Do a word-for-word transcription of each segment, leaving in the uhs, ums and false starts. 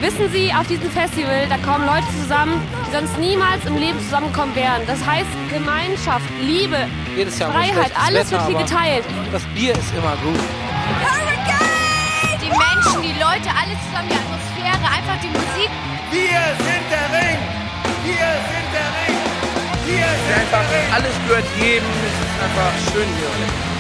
Wissen Sie, auf diesem Festival, da kommen Leute zusammen, die sonst niemals im Leben zusammenkommen wären. Das heißt Gemeinschaft, Liebe, Jedes Jahr Freiheit, alles Wetter, wird hier geteilt. Das Bier ist immer gut. Hurricane! Die Menschen, die Leute, alles zusammen, die Atmosphäre, einfach die Musik. Wir sind der Ring! Wir sind der Ring! Wir sind Einfach der Ring! alles gehört jedem. Es ist einfach schön hier.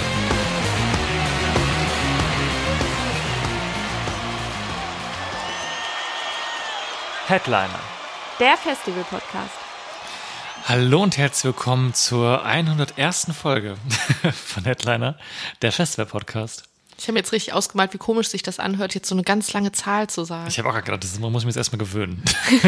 Headliner. Der Festival-Podcast. Hallo und herzlich willkommen zur hundertersten Folge von Headliner, der Festival-Podcast. Ich habe mir jetzt richtig ausgemalt, wie komisch sich das anhört, jetzt so eine ganz lange Zahl zu sagen. Ich habe auch gerade gedacht, das muss ich mir jetzt erstmal gewöhnen.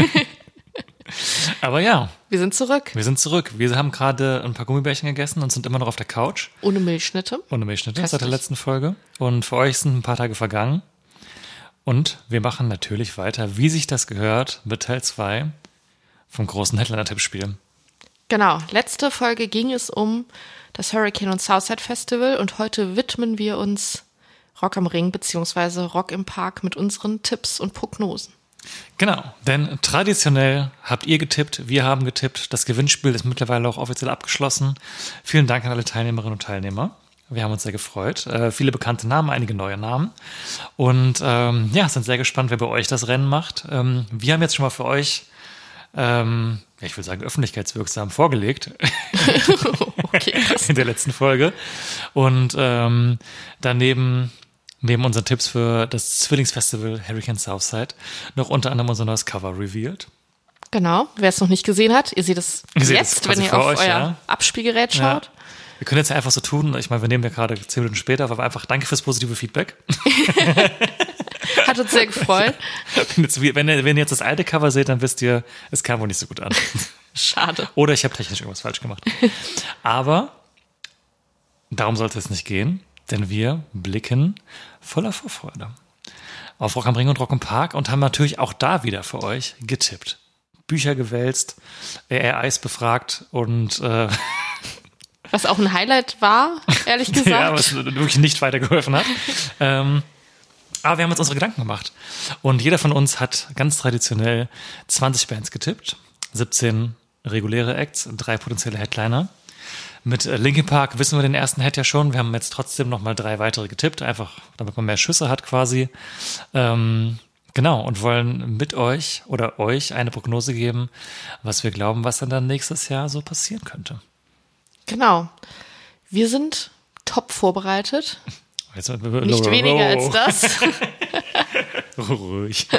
Aber ja. Wir sind zurück. Wir sind zurück. Wir haben gerade ein paar Gummibärchen gegessen und sind immer noch auf der Couch. Ohne Milchschnitte. Ohne Milchschnitte Köstlich. seit der letzten Folge. Und für euch sind ein paar Tage vergangen. Und wir machen natürlich weiter, wie sich das gehört, mit Teil zwei vom großen Headliner-Tippspiel. Genau, letzte Folge ging es um das Hurricane und Southside Festival und heute widmen wir uns Rock am Ring bzw. Rock im Park mit unseren Tipps und Prognosen. Genau, denn traditionell habt ihr getippt, wir haben getippt, das Gewinnspiel ist mittlerweile auch offiziell abgeschlossen. Vielen Dank an alle Teilnehmerinnen und Teilnehmer. Wir haben uns sehr gefreut. Äh, viele bekannte Namen, einige neue Namen. Und ähm, ja, sind sehr gespannt, wer bei euch das Rennen macht. Ähm, wir haben jetzt schon mal für euch, ähm, ja, ich würde sagen, öffentlichkeitswirksam vorgelegt. Okay, krass. In der letzten Folge. Und ähm, daneben, neben unseren Tipps für das Zwillingsfestival Hurricane Southside, noch unter anderem unser neues Cover revealed. Genau, wer es noch nicht gesehen hat, ihr seht es Ihr seht jetzt, es wenn quasi ihr vor auf euch, euer ja. Abspielgerät Ja. schaut. Wir können jetzt einfach so tun, ich meine, wir nehmen ja gerade zehn Minuten später, aber einfach danke fürs positive Feedback. Hat uns sehr gefreut. Wenn, jetzt, wenn, ihr, wenn ihr jetzt das alte Cover seht, dann wisst ihr, es kam wohl nicht so gut an. Schade. Oder ich habe technisch irgendwas falsch gemacht. Aber darum sollte es nicht gehen, denn wir blicken voller Vorfreude auf Rock am Ring und Rock im Park und haben natürlich auch da wieder für euch getippt. Bücher gewälzt, A I Is befragt und äh, Was auch ein Highlight war, ehrlich gesagt. ja, was wirklich nicht weitergeholfen hat. ähm, aber wir haben uns unsere Gedanken gemacht. Und jeder von uns hat ganz traditionell zwanzig Bands getippt, siebzehn reguläre Acts, drei potenzielle Headliner. Mit Linkin Park wissen wir den ersten Head ja schon. Wir haben jetzt trotzdem nochmal drei weitere getippt, einfach damit man mehr Schüsse hat quasi. Ähm, genau, und wollen mit euch oder euch eine Prognose geben, was wir glauben, was dann nächstes Jahr so passieren könnte. Genau. Wir sind top vorbereitet. Jetzt, Nicht weniger als das. Ruhig.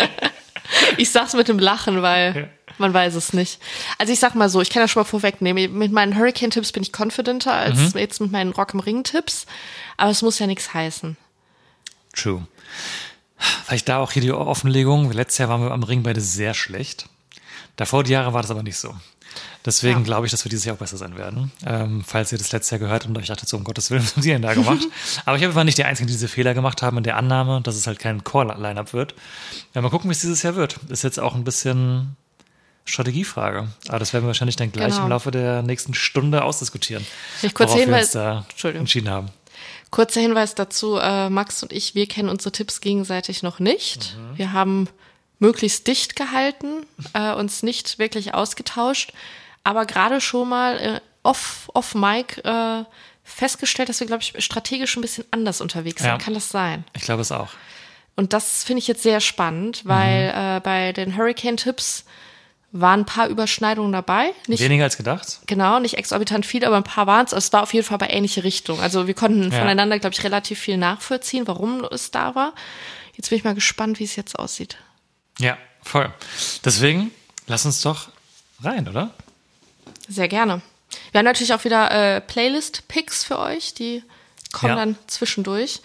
Ich sag's mit dem Lachen, weil man weiß es nicht. Also ich sag mal so, ich kann das schon mal vorwegnehmen. Mit meinen Hurricane-Tipps bin ich confidenter als Mhm. jetzt mit meinen Rock am Ring-Tipps. Aber es muss ja nichts heißen. True. Vielleicht da auch hier die Offenlegung. Letztes Jahr waren wir am Ring beide sehr schlecht. Davor die Jahre war das aber nicht so. Deswegen Ja. glaube ich, dass wir dieses Jahr auch besser sein werden. Ähm, falls ihr das letztes Jahr gehört habt und euch dachtet, so um Gottes Willen, was haben die denn da gemacht? Aber ich glaube, wir waren nicht die Einzigen, die diese Fehler gemacht haben in der Annahme, dass es halt kein Core-Line-Up wird. Ja, mal gucken, wie es dieses Jahr wird. Ist jetzt auch ein bisschen Strategiefrage. Aber das werden wir wahrscheinlich dann gleich Genau. im Laufe der nächsten Stunde ausdiskutieren. Vielleicht kurzer worauf wir Hinweis- uns da Entschuldigung. entschieden haben. Kurzer Hinweis dazu, äh, Max und ich, wir kennen unsere Tipps gegenseitig noch nicht. Mhm. Wir haben möglichst dicht gehalten, äh, uns nicht wirklich ausgetauscht, aber gerade schon mal äh, off, off Mic äh, festgestellt, dass wir, glaube ich, strategisch ein bisschen anders unterwegs sind. Ja. Kann das sein? Ich glaube es auch. Und das finde ich jetzt sehr spannend, weil Mhm. äh, bei den Hurricane-Tipps waren ein paar Überschneidungen dabei. Nicht, Weniger als gedacht. Genau, nicht exorbitant viel, aber ein paar waren es. Es war auf jeden Fall bei ähnliche Richtung. Also wir konnten Ja. voneinander, glaube ich, relativ viel nachvollziehen, warum es da war. Jetzt bin ich mal gespannt, wie es jetzt aussieht. Ja, voll. Deswegen, lass uns doch rein, oder? Sehr gerne. Wir haben natürlich auch wieder äh, Playlist-Picks für euch, die kommen Ja. dann zwischendurch.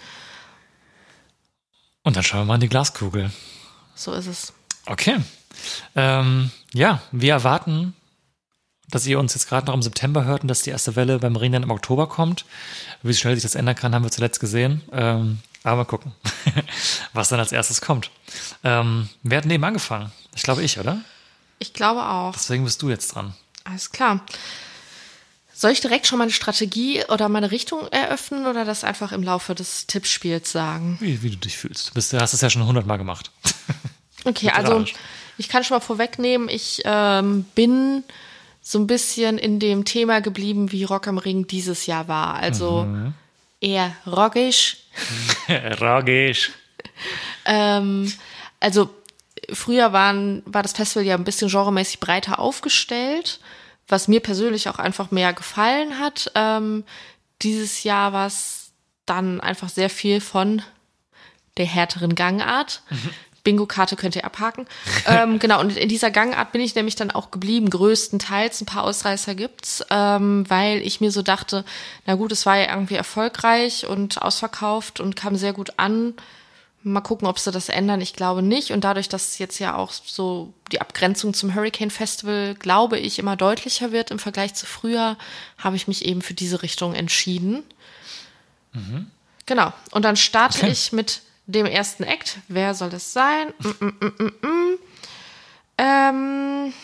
Und dann schauen wir mal in die Glaskugel. So ist es. Okay. Ähm, ja, wir erwarten, dass ihr uns jetzt gerade noch im September hört und dass die erste Welle beim Ring dann im Oktober kommt. Wie schnell sich das ändern kann, haben wir zuletzt gesehen. Ähm, aber mal gucken, was dann als erstes kommt. Ähm, wer hat denn eben angefangen? Ich glaube ich, oder? Ich glaube auch. Deswegen bist du jetzt dran. Alles klar. Soll ich direkt schon meine Strategie oder meine Richtung eröffnen oder das einfach im Laufe des Tippspiels sagen? Wie, wie du dich fühlst. Du bist, hast es ja schon hundertmal gemacht. Okay, also ich kann schon mal vorwegnehmen, ich ähm, bin so ein bisschen in dem Thema geblieben, wie Rock am Ring dieses Jahr war. Also mhm. eher rockisch. Rockisch. ähm, also früher waren, war das Festival ja ein bisschen genremäßig breiter aufgestellt, was mir persönlich auch einfach mehr gefallen hat. Ähm, dieses Jahr war es dann einfach sehr viel von der härteren Gangart. Mhm. Bingo-Karte könnt ihr abhaken. ähm, genau, und in dieser Gangart bin ich nämlich dann auch geblieben, größtenteils. Ein paar Ausreißer gibt's, ähm, weil ich mir so dachte, na gut, es war ja irgendwie erfolgreich und ausverkauft und kam sehr gut an. Mal gucken, ob sie das ändern. Ich glaube nicht. Und dadurch, dass jetzt ja auch so die Abgrenzung zum Hurricane Festival, glaube ich, immer deutlicher wird im Vergleich zu früher, habe ich mich eben für diese Richtung entschieden. Mhm. Genau. Und dann starte okay. ich mit dem ersten Act. Wer soll das sein? Mm, mm, mm, mm, mm. Ähm,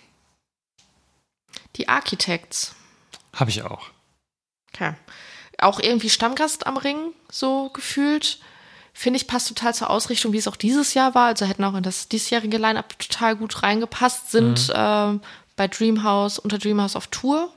die Architects. Habe ich auch. Okay. Auch irgendwie Stammgast am Ring, so gefühlt. Finde ich, passt total zur Ausrichtung, wie es auch dieses Jahr war. Also hätten auch in das diesjährige Line-Up total gut reingepasst. Sind mhm. ähm, bei Dreamhouse, unter Dreamhouse auf Tour.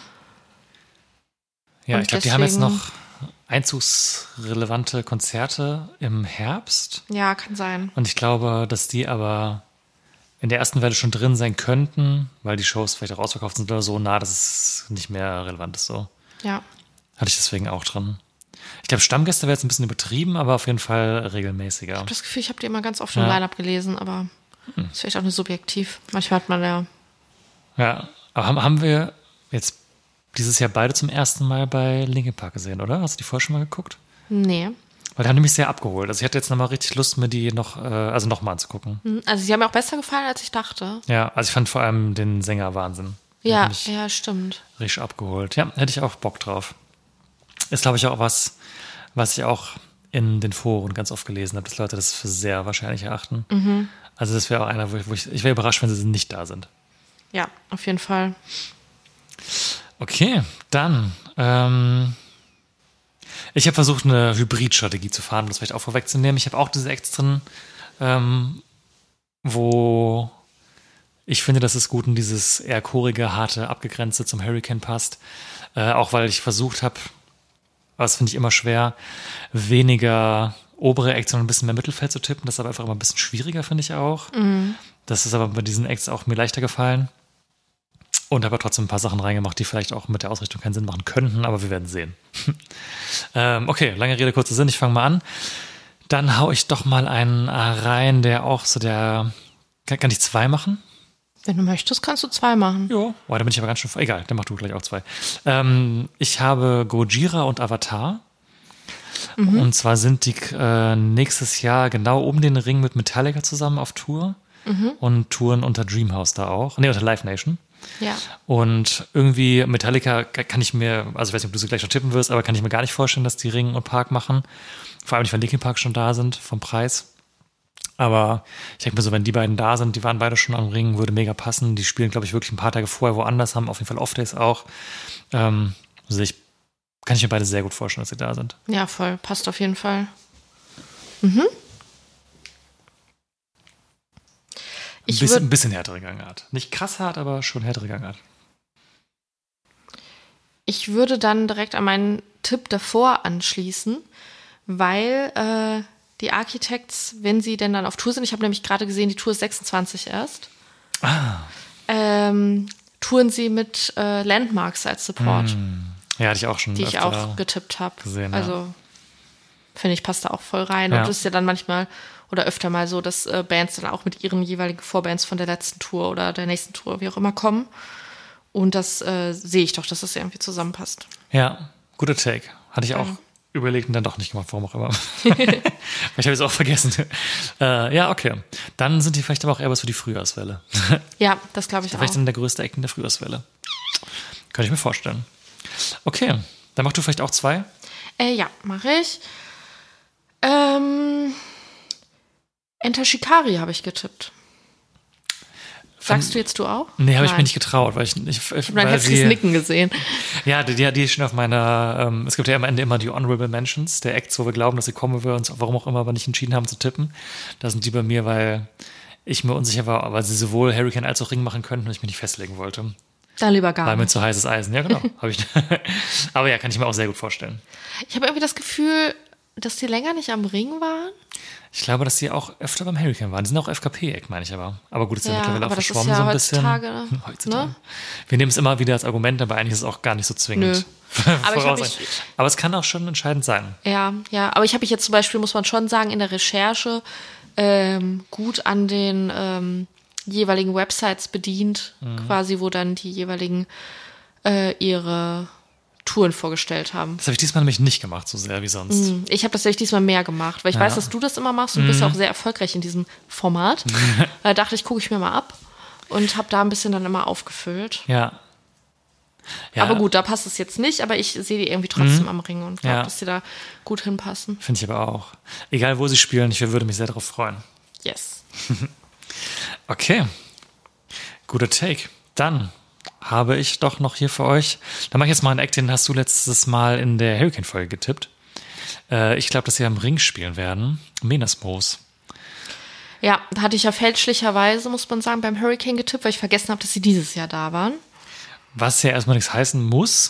Ja, Und ich glaube, die haben jetzt noch einzugsrelevante Konzerte im Herbst. Ja, kann sein. Und ich glaube, dass die aber in der ersten Welle schon drin sein könnten, weil die Shows vielleicht auch ausverkauft sind oder so, nah, dass es nicht mehr relevant ist. So. Ja. Hatte ich deswegen auch drin. Ich glaube, Stammgäste wäre jetzt ein bisschen übertrieben, aber auf jeden Fall regelmäßiger. Ich habe das Gefühl, ich habe die immer ganz oft im ja. Line-Up gelesen, aber hm. ist vielleicht auch nur subjektiv. Manchmal hat man ja... Ja, aber haben, haben wir jetzt dieses Jahr beide zum ersten Mal bei Linkin Park gesehen, oder? Hast du die vorher schon mal geguckt? Nee. Weil die haben nämlich sehr abgeholt. Also ich hatte jetzt nochmal richtig Lust, mir die noch, äh, also nochmal anzugucken. Also sie haben mir auch besser gefallen, als ich dachte. Ja, also ich fand vor allem den Sänger Wahnsinn. Ja, ja, stimmt. Richtig abgeholt. Ja, hätte ich auch Bock drauf. Ist, glaube ich, auch was, was ich auch in den Foren ganz oft gelesen habe, dass Leute das für sehr wahrscheinlich erachten. Mhm. Also das wäre auch einer, wo ich, wo ich, ich wäre überrascht, wenn sie nicht da sind. Ja, auf jeden Fall. Okay, dann ähm, ich habe versucht, eine Hybrid-Strategie zu fahren, um das vielleicht auch vorwegzunehmen. Ich habe auch diese Acts drin, ähm, wo ich finde, dass es gut in dieses eher chorige, harte, abgegrenzte zum Hurricane passt. Äh, auch weil ich versucht habe, aber das finde ich immer schwer, weniger obere Acts, sondern ein bisschen mehr Mittelfeld zu tippen. Das ist aber einfach immer ein bisschen schwieriger, finde ich auch. Mhm. Das ist aber bei diesen Acts auch mir leichter gefallen. Und habe trotzdem ein paar Sachen reingemacht, die vielleicht auch mit der Ausrichtung keinen Sinn machen könnten, aber wir werden sehen. ähm, okay, lange Rede, kurzer Sinn, ich fange mal an. Dann hau ich doch mal einen rein, der auch so der... Kann, kann ich zwei machen? Wenn du möchtest, kannst du zwei machen. Jo, oh, da bin ich aber ganz schön... Egal, dann mach du gleich auch zwei. Ähm, ich habe Gojira und Avatar. Mhm. Und zwar sind die äh, nächstes Jahr genau um den Ring mit Metallica zusammen auf Tour. Mhm. Und touren unter Dreamhouse da auch. Nee, unter Live Nation. Ja. Und irgendwie Metallica kann ich mir, also ich weiß nicht, ob du sie gleich schon tippen wirst, aber kann ich mir gar nicht vorstellen, dass die Ring und Park machen. Vor allem nicht, wenn Linkin Park schon da sind, vom Preis. Aber ich denke mir so, wenn die beiden da sind, die waren beide schon am Ring, würde mega passen. Die spielen, glaube ich, wirklich ein paar Tage vorher woanders, haben auf jeden Fall Off-Days auch. Ähm, also ich kann ich mir beide sehr gut vorstellen, dass sie da sind. Ja, voll. Passt auf jeden Fall. Mhm. Ein bisschen, ein bisschen härtere Gangart. Nicht krass hart, aber schon härtere Gangart. Ich würde dann direkt an meinen Tipp davor anschließen, weil äh, die Architects, wenn sie denn dann auf Tour sind, ich habe nämlich gerade gesehen, die Tour ist sechsundzwanzig erst, ah. ähm, touren sie mit äh, Landmarks als Support. Mm. Ja, hatte ich auch schon die ich auch getippt habe. Gesehen, also ja. Finde ich, passt da auch voll rein. Ja. Und das ist ja dann manchmal oder öfter mal so, dass äh, Bands dann auch mit ihren jeweiligen Vorbands von der letzten Tour oder der nächsten Tour, wie auch immer, kommen. Und das äh, sehe ich doch, dass das irgendwie zusammenpasst. Ja, guter Take. Hatte ich auch ja. überlegt und dann doch nicht gemacht, warum auch immer. Vielleicht habe ich es auch vergessen. Äh, ja, okay. Dann sind die vielleicht aber auch eher was für die Frühjahrswelle. Ja, das glaube ich auch. auch. Vielleicht dann der größte Act in der Frühjahrswelle. Könnte ich mir vorstellen. Okay, dann machst du vielleicht auch zwei? Äh, ja, mache ich. Ähm... Enter Shikari habe ich getippt. Sagst du jetzt du auch? Nee, habe ich mir nicht getraut, weil ich nicht. Ich habe mein heftiges Nicken gesehen. Ja, die, die, die ist schon auf meiner. Ähm, es gibt ja am Ende immer die Honorable Mentions, der Acts, wo wir glauben, dass sie kommen wir uns, warum auch immer, aber nicht entschieden haben zu tippen. Da sind die bei mir, weil ich mir unsicher war, weil sie sowohl Hurricane als auch Ring machen könnten und ich mich nicht festlegen wollte. Dann lieber gar War mir nicht. zu heißes Eisen. Ja, genau. Hab ich. Aber ja, kann ich mir auch sehr gut vorstellen. Ich habe irgendwie das Gefühl, dass die länger nicht am Ring waren. Ich glaube, dass die auch öfter beim Hurricane waren. Die sind auch F K P-Eck, meine ich aber. Aber gut, ist ja, Ja, mittlerweile auch aber das ist verschwommen ja so ein bisschen. heutzutage, ne? Heutzutage. Ne? Wir nehmen es immer wieder als Argument, aber eigentlich ist es auch gar nicht so zwingend. Nö. Aber, ich hab Voraus- mich, aber es kann auch schon entscheidend sein. ja, ja, aber ich habe mich jetzt zum Beispiel, muss man schon sagen, in der Recherche ähm, gut an den ähm, jeweiligen Websites bedient, Mhm. quasi, wo dann die jeweiligen äh, ihre Touren vorgestellt haben. Das habe ich diesmal nämlich nicht gemacht, so sehr wie sonst. Ich habe das tatsächlich diesmal mehr gemacht, weil ich Ja. weiß, dass du das immer machst und du bist ja auch sehr erfolgreich in diesem Format. Da dachte ich, gucke ich mir mal ab und habe da ein bisschen dann immer aufgefüllt. Ja. ja. Aber gut, da passt es jetzt nicht, aber ich sehe die irgendwie trotzdem am Ring und glaube, Ja. dass die da gut hinpassen. Finde ich aber auch. Egal, wo sie spielen, ich würde mich sehr darauf freuen. Yes. Okay. Guter Take. Dann habe ich doch noch hier für euch. Dann mache ich jetzt mal einen Act, den hast du letztes Mal in der Hurricane-Folge getippt. Äh, ich glaube, dass sie am Ring spielen werden. Menasmos. Ja, da hatte ich ja fälschlicherweise, muss man sagen, beim Hurricane getippt, weil ich vergessen habe, dass sie dieses Jahr da waren. Was ja erstmal nichts heißen muss.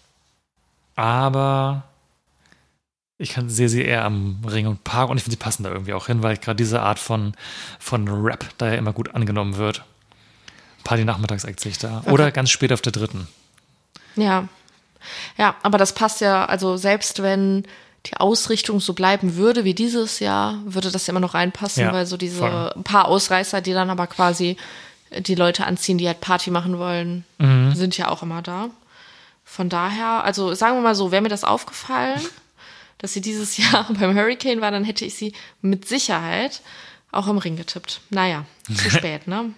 Aber ich kann, sehe sie eher am Ring und Park und ich finde, sie passen da irgendwie auch hin, weil gerade diese Art von, von Rap da ja immer gut angenommen wird. Party-Nachmittags-Act sehe ich da. Oder ganz spät auf der dritten. Ja. Ja, aber das passt ja, also selbst wenn die Ausrichtung so bleiben würde wie dieses Jahr, würde das ja immer noch reinpassen, Ja, weil so diese voll. paar Ausreißer, die dann aber quasi die Leute anziehen, die halt Party machen wollen, Mhm. sind ja auch immer da. Von daher, also sagen wir mal so, wäre mir das aufgefallen, dass sie dieses Jahr beim Hurricane war, dann hätte ich sie mit Sicherheit auch im Ring getippt. Naja, zu spät, ne?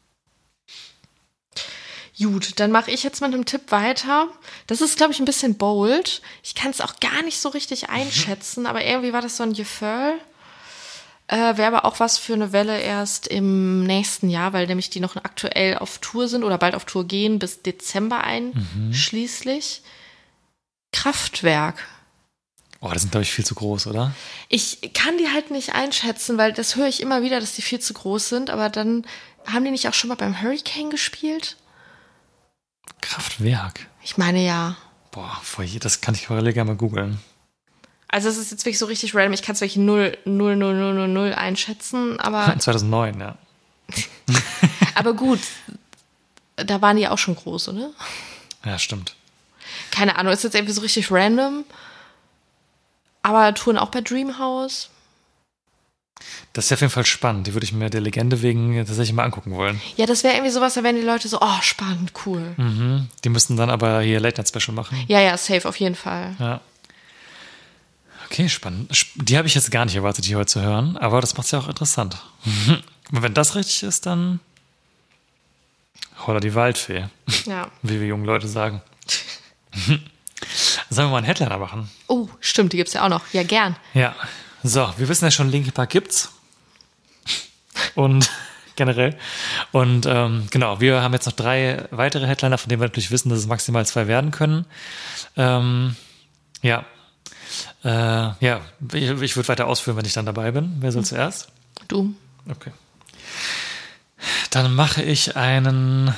Gut, dann mache ich jetzt mit einem Tipp weiter. Das ist, glaube ich, ein bisschen bold. Ich kann es auch gar nicht so richtig einschätzen, aber irgendwie war das so ein Gefühl. Äh, Wäre aber auch was für eine Welle erst im nächsten Jahr, weil nämlich die noch aktuell auf Tour sind oder bald auf Tour gehen, bis Dezember einschließlich. Kraftwerk. Oh, das sind, glaube ich, viel zu groß, oder? Ich kann die halt nicht einschätzen, weil das höre ich immer wieder, dass die viel zu groß sind, aber dann haben die nicht auch schon mal beim Hurricane gespielt? Kraftwerk. Ich meine ja. Boah, voll, das kann ich parallel gerne mal googeln. Also es ist jetzt wirklich so richtig random. Ich kann es wirklich null, null, null, null, null, null einschätzen, aber, zweitausendneun, ja. aber gut. Da waren die auch schon groß, oder? Ja, stimmt. Keine Ahnung, ist jetzt irgendwie so richtig random. Aber touren auch bei Dreamhouse. Das ist ja auf jeden Fall spannend. Die würde ich mir der Legende wegen tatsächlich mal angucken wollen. Ja, das wäre irgendwie sowas, da wären die Leute so, oh, spannend, cool. Mhm. Die müssten dann aber hier Late Night Special machen. Ja, ja, safe, auf jeden Fall. Ja. Okay, spannend. Sp- Die habe ich jetzt gar nicht erwartet, die heute zu hören, aber das macht es ja auch interessant. Und wenn das richtig ist, dann holla die Waldfee, Ja. wie wir jungen Leute sagen. Sollen wir mal einen Headliner machen? Oh, stimmt, die gibt's ja auch noch. Ja, gern. Ja. So, wir wissen ja schon, Linkin Park gibt's. Und generell. Und ähm, genau, wir haben jetzt noch drei weitere Headliner, von denen wir natürlich wissen, dass es maximal zwei werden können. Ähm, ja. Äh, ja, ich, ich würde weiter ausführen, wenn ich dann dabei bin. Wer soll zuerst? Du. Okay. Dann mache ich einen.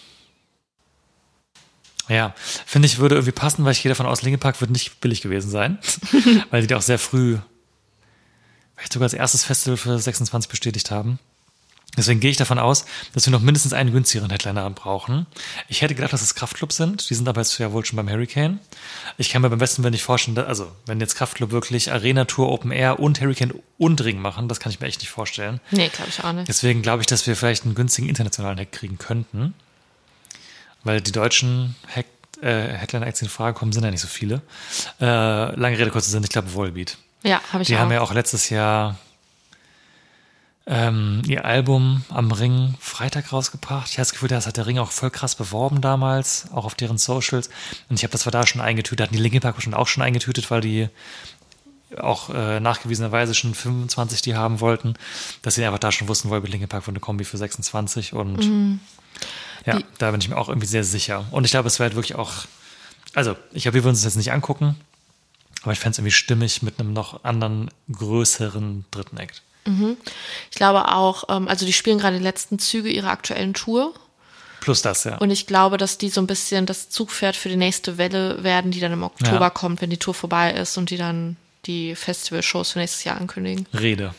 Ja, finde ich, würde irgendwie passen, weil ich gehe davon aus, Linkin Park wird nicht billig gewesen sein. Weil die da auch sehr früh, vielleicht sogar als erstes Festival für sechsundzwanzig bestätigt haben. Deswegen gehe ich davon aus, dass wir noch mindestens einen günstigeren Headliner brauchen. Ich hätte gedacht, dass es Kraftklub sind. Die sind aber jetzt ja wohl schon beim Hurricane. Ich kann mir beim besten Willen nicht vorstellen, dass, also wenn jetzt Kraftklub wirklich Arena-Tour, Open Air und Hurricane und Ring machen, das kann ich mir echt nicht vorstellen. Nee, glaube ich auch nicht. Deswegen glaube ich, dass wir vielleicht einen günstigen internationalen Hack kriegen könnten. Weil die deutschen Hack, äh, Headliner-Acts, die in Frage kommen, sind ja nicht so viele. Äh, lange Rede, kurzer Sinn, ich glaube Volbeat. Ja, habe ich Die auch. haben ja auch letztes Jahr ähm, ihr Album am Ring Freitag rausgebracht. Ich habe das Gefühl, das hat der Ring auch voll krass beworben damals, auch auf deren Socials. Und ich habe das war da schon eingetütet, hatten die Linkin Park schon auch schon eingetütet, weil die auch äh, nachgewiesenerweise schon fünfundzwanzig die haben wollten, dass sie einfach da schon wussten, Volbeat Linkin Park wurde eine Kombi für sechsundzwanzig und Mhm. ja, Die- da bin ich mir auch irgendwie sehr sicher. Und ich glaube, es wäre halt wirklich auch, also ich glaube, wir würden uns das jetzt nicht angucken, aber ich fände es irgendwie stimmig mit einem noch anderen, größeren dritten Act. Ich glaube auch, ähm, also die spielen gerade die letzten Züge ihrer aktuellen Tour. Plus das, ja. Und ich glaube, dass die so ein bisschen das Zugpferd für die nächste Welle werden, die dann im Oktober Ja. kommt, wenn die Tour vorbei ist und die dann die Festivalshows für nächstes Jahr ankündigen. Rede.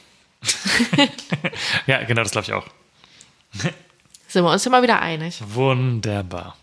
Ja, genau, das glaube ich auch. Sind wir uns ja mal wieder einig. Wunderbar.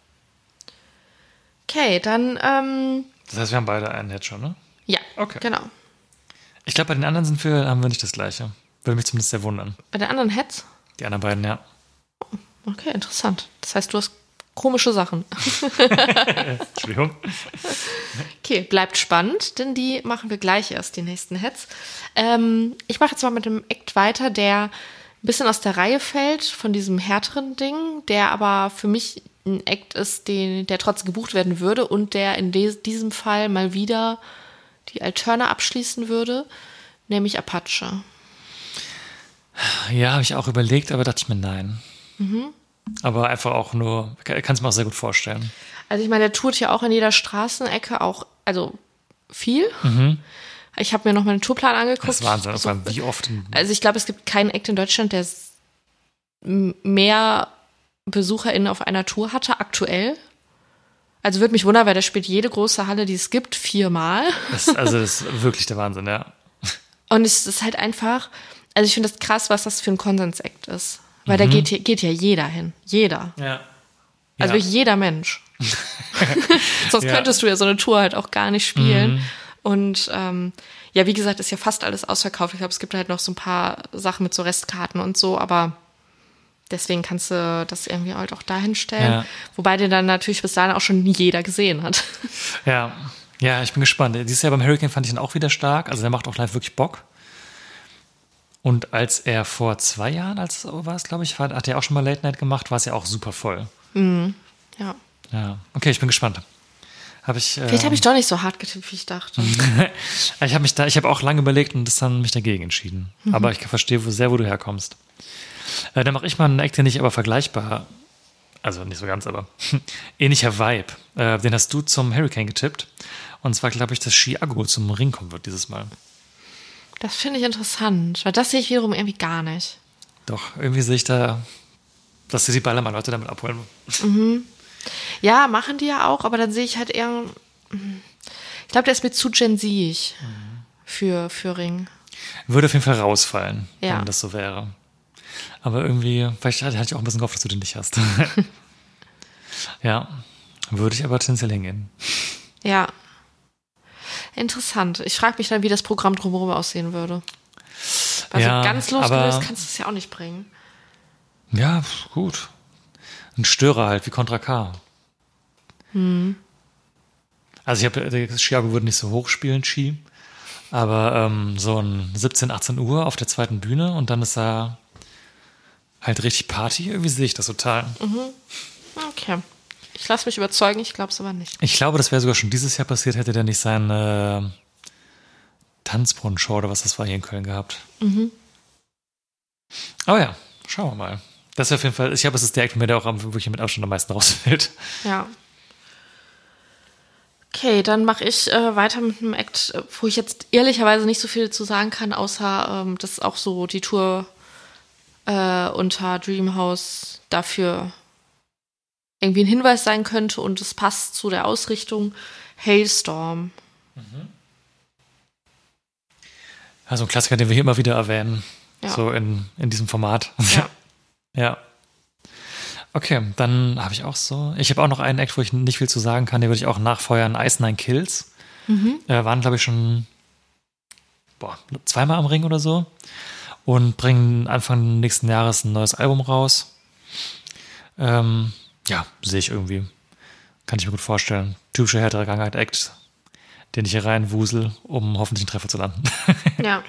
Okay, dann, ähm, Das heißt, wir haben beide einen Hit schon, ne? ja, Okay. genau. Ich glaube, bei den anderen sind wir, haben wir nicht das Gleiche. Würde mich zumindest sehr wundern. Bei den anderen Heads? Die anderen beiden, ja. Okay, interessant. Das heißt, du hast komische Sachen. Entschuldigung. Okay, bleibt spannend, denn die machen wir gleich erst, die nächsten Heads. Ähm, ich mache jetzt mal mit einem Act weiter, der ein bisschen aus der Reihe fällt, von diesem härteren Ding, der aber für mich ein Act ist, den, der trotzdem gebucht werden würde und der in de- diesem Fall mal wieder die Alterna abschließen würde, nämlich Apache. Ja, habe ich auch überlegt, aber dachte ich mir nein. Aber einfach auch nur, kann es mir auch sehr gut vorstellen. Also ich meine, der tourt ja auch in jeder Straßenecke auch, also viel. Ich habe mir noch mal den Tourplan angeguckt. Das ist Wahnsinn, So- vor allem wie oft. in- Also ich glaube, es gibt keinen Act in Deutschland, der s- m- mehr BesucherInnen auf einer Tour hatte, aktuell. Also würde mich wundern, weil der spielt jede große Halle, die es gibt, viermal. Das, also das ist wirklich der Wahnsinn, ja. Und es ist halt einfach, also ich finde das krass, was das für ein Konsens-Act ist. Weil da geht, hier- geht ja jeder hin. Jeder. Ja. Also ja. wirklich jeder Mensch. Sonst Ja. könntest du ja so eine Tour halt auch gar nicht spielen. Und ähm, ja, wie gesagt, ist ja fast alles ausverkauft. Ich glaube, es gibt halt noch so ein paar Sachen mit so Restkarten und so, aber deswegen kannst du das irgendwie halt auch dahin stellen. Ja. Wobei den dann natürlich bis dahin auch schon jeder gesehen hat. Ja. Ja, ich bin gespannt. Dieses Jahr beim Hurricane fand ich ihn auch wieder stark. Also der macht auch live wirklich Bock. Und als er vor zwei Jahren, als es war es, glaube ich, war, hat er auch schon mal Late Night gemacht, war es ja auch super voll. Ja. Ja, okay, ich bin gespannt. Hab ich, äh, Vielleicht habe ich doch nicht so hart getippt, wie ich dachte. ich habe mich da, ich habe auch lange überlegt und das dann mich dagegen entschieden. Aber ich verstehe wo- sehr, wo du herkommst. Äh, dann mache ich mal einen Act, den ich aber vergleichbar, also nicht so ganz, aber ähnlicher Vibe. Äh, den hast du zum Hurricane getippt. Und zwar glaube ich, dass Chiago zum Ring kommen wird dieses Mal. Das finde ich interessant, weil das sehe ich wiederum irgendwie gar nicht. Doch, irgendwie sehe ich da, dass sie die Ballermann Leute damit abholen. Ja, machen die ja auch, aber dann sehe ich halt eher. Ich glaube, der ist mir zu Gen Z-ig für, für Ring. Würde auf jeden Fall rausfallen, Ja. wenn das so wäre. Aber irgendwie, vielleicht hatte ich auch ein bisschen gehofft, dass du den nicht hast. Ja, würde ich aber tendenziell hingehen. Ja. Interessant. Ich frage mich dann, wie das Programm drumherum aussehen würde. Weil Ja, so ganz losgelöst aber- kannst du es ja auch nicht bringen. Ja, gut. Ein Störer halt, wie Contra K. Also ich habe, Chiago würde nicht so hoch spielen, Ski, aber ähm, so ein siebzehn, achtzehn Uhr auf der zweiten Bühne und dann ist da halt richtig Party. Irgendwie sehe ich das total. Okay. Ich lasse mich überzeugen, ich glaube es aber nicht. Ich glaube, das wäre sogar schon dieses Jahr passiert, hätte der nicht seine Tanzbrunnen-Show oder was das war hier in Köln gehabt. Aber ja, schauen wir mal. Das ist auf jeden Fall, ich glaube, es ist der Act, mir der auch am- wirklich mit Abstand am meisten rausfällt. Ja. Okay, dann mache ich äh, weiter mit einem Act, äh, wo ich jetzt ehrlicherweise nicht so viel zu sagen kann, außer ähm, dass auch so die Tour äh, unter Dreamhouse dafür irgendwie ein Hinweis sein könnte und es passt zu der Ausrichtung. Hailstorm. Also ein Klassiker, den wir hier immer wieder erwähnen. Ja. So in, in diesem Format. Ja. Ja. Okay, dann habe ich auch so. Ich habe auch noch einen Act, wo ich nicht viel zu sagen kann. Den würde ich auch nachfeuern. Ice Nine Kills. Äh, waren, glaube ich, schon boah, zweimal am Ring oder so. Und bringen Anfang nächsten Jahres ein neues Album raus. Ähm, ja, sehe ich irgendwie. Kann ich mir gut vorstellen. Typischer härterer Gangheit-Act, den ich hier reinwusel, um hoffentlich einen Treffer zu landen. Ja.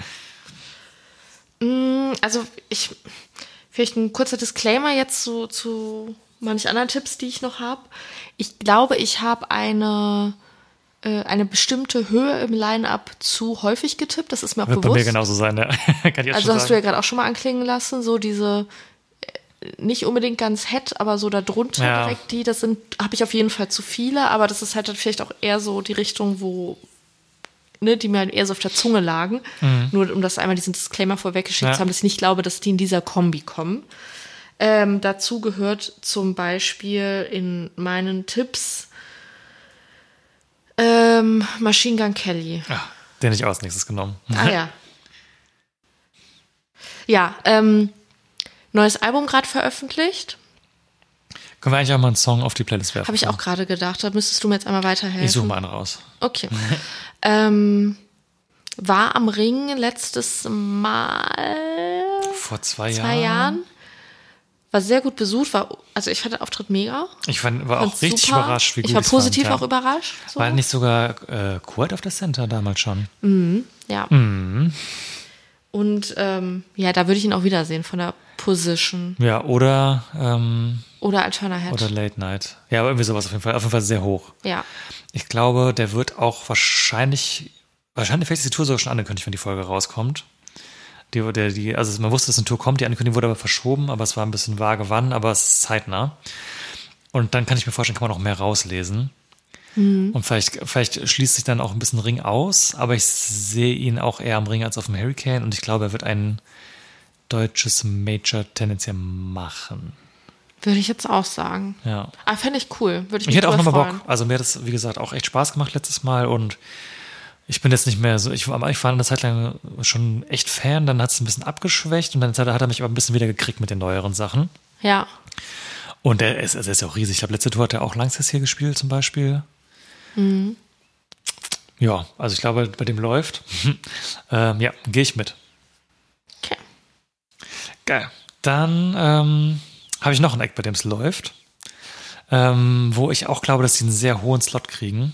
Mm, Also ich, vielleicht ein kurzer Disclaimer jetzt zu, zu manch anderen Tipps, die ich noch habe. Ich glaube, ich habe eine, äh, eine bestimmte Höhe im Line-Up zu häufig getippt. Das ist mir auch Wird bei bewusst. mir genauso sein, ja. Kann ich jetzt Also schon hast du sagen. ja gerade auch schon mal anklingen lassen, so diese äh, nicht unbedingt ganz Head, aber so da drunter Ja. direkt die, das sind, habe ich auf jeden Fall zu viele, aber das ist halt dann vielleicht auch eher so die Richtung, wo ne, die mir halt eher so auf der Zunge lagen. Mhm. Nur um das einmal diesen Disclaimer vorweggeschickt Ja. zu haben, dass ich nicht glaube, dass die in dieser Kombi kommen. Ähm, dazu gehört zum Beispiel in meinen Tipps ähm, Machine Gun Kelly. Ja, den ich auch als nächstes genommen. Ah ja. Ja, ähm, neues Album gerade veröffentlicht. Können wir eigentlich auch mal einen Song auf die Playlist werfen? Habe ich auch gerade gedacht. Da müsstest du mir jetzt einmal weiterhelfen. Ich suche mal einen raus. Okay. ähm, war am Ring letztes Mal Vor zwei, zwei Jahren. Jahren. War sehr gut besucht. War, also ich fand den Auftritt mega. Ich fand, war Fand's auch richtig super. überrascht, wie gut Ich war es positiv fand, auch ja. überrascht. So. War nicht sogar äh, Kurt auf der Center damals schon? Ja. Mhm. Und ähm, ja, da würde ich ihn auch wiedersehen von der Position. Ja, oder, ähm, Oder Alternate Head. oder Late Night. Ja, aber irgendwie sowas auf jeden Fall. Auf jeden Fall sehr hoch. Ja. Ich glaube, der wird auch wahrscheinlich, wahrscheinlich vielleicht ist die Tour sogar schon angekündigt, wenn die Folge rauskommt. Die, der, die, also man wusste, dass eine Tour kommt, die Ankündigung wurde aber verschoben, aber es war ein bisschen vage wann, aber es ist zeitnah. Und dann kann ich mir vorstellen, kann man noch mehr rauslesen. Mhm. Und vielleicht, vielleicht schließt sich dann auch ein bisschen Ring aus, aber ich sehe ihn auch eher am Ring als auf dem Hurricane und ich glaube, er wird ein deutsches Major tendenziell machen. Würde ich jetzt auch sagen. Ja. Aber fände ich cool. Würde ich mich Ich hätte auch drüber nochmal freuen. Bock. Also mir hat das, wie gesagt, auch echt Spaß gemacht letztes Mal und ich bin jetzt nicht mehr so, ich war, ich war eine Zeit lang schon echt Fan, dann hat es ein bisschen abgeschwächt und dann hat er mich aber ein bisschen wieder gekriegt mit den neueren Sachen. Ja. Und er ist, er ist ja auch riesig. Ich glaube, letzte Tour hat er auch Langsess hier gespielt zum Beispiel. Mhm. Ja, also ich glaube, bei dem läuft. ähm, ja, gehe ich mit. Okay. Geil. Dann ähm, habe ich noch einen Act, bei dem es läuft, ähm, wo ich auch glaube, dass sie einen sehr hohen Slot kriegen.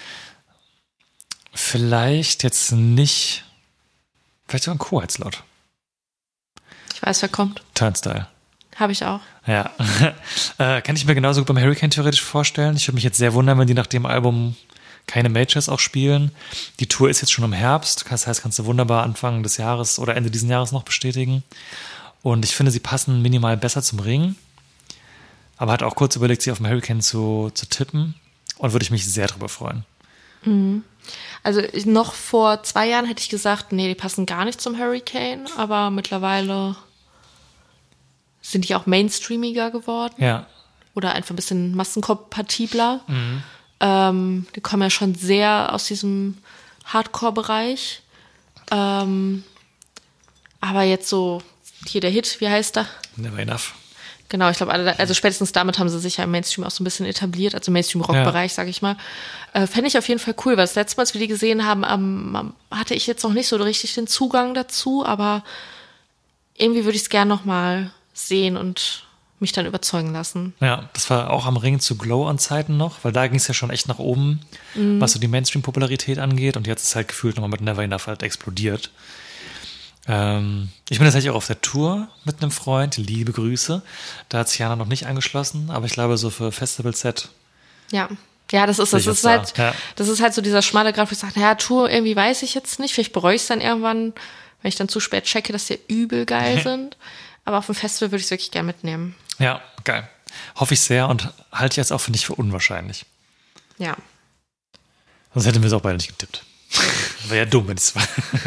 Vielleicht jetzt nicht, vielleicht sogar einen Co-Head-Slot. Ich weiß, wer kommt. Turnstile. Habe ich auch. Ja, äh, kann ich mir genauso gut beim Hurricane theoretisch vorstellen. Ich würde mich jetzt sehr wundern, wenn die nach dem Album keine Majors auch spielen. Die Tour ist jetzt schon im Herbst, das heißt, kannst du wunderbar Anfang des Jahres oder Ende dieses Jahres noch bestätigen. Und ich finde, sie passen minimal besser zum Ring. Aber hat auch kurz überlegt, sie auf dem Hurricane zu, zu tippen. Und würde ich mich sehr drüber freuen. Mhm. Also ich- noch vor zwei Jahren hätte ich gesagt, nee, die passen gar nicht zum Hurricane, aber mittlerweile sind die auch mainstreamiger geworden Ja, oder einfach ein bisschen massenkompatibler. Ähm, die kommen ja schon sehr aus diesem Hardcore-Bereich. Ähm, aber jetzt so, hier der Hit, wie heißt der? never enough. Genau, ich glaube, alle- also spätestens damit haben sie sich ja im Mainstream auch so ein bisschen etabliert, also im Mainstream-Rock-Bereich, sage ich mal. Äh, Fände ich auf jeden Fall cool, weil das letzte Mal, als wir die gesehen haben, ähm, hatte ich jetzt noch nicht so richtig den Zugang dazu, aber irgendwie würde ich es gerne noch mal sehen und mich dann überzeugen lassen. Ja, das war auch am Ring zu Glow-On-Zeiten noch, weil da ging es ja schon echt nach oben, was so die Mainstream-Popularität angeht. Und jetzt ist halt gefühlt nochmal mit Never Enough halt explodiert. Ähm, ich bin tatsächlich auch auf der Tour mit einem Freund, liebe Grüße. Da hat sich Jana noch nicht angeschlossen, aber ich glaube, so für Festival-Set. Ja. Ja, das ist, das Sicher ist da, halt, ja. das ist halt so dieser schmale Grad, wo ich sage, naja, Tour irgendwie weiß ich jetzt nicht, vielleicht bereue ich es dann irgendwann, wenn ich dann zu spät checke, dass die übel geil sind. Aber auf dem Festival würde ich es wirklich gerne mitnehmen. Ja, geil. Hoffe ich sehr und halte ich jetzt auch für nicht für unwahrscheinlich. Ja. Sonst hätten wir es auch beide nicht getippt. Wäre ja dumm, wenn es war.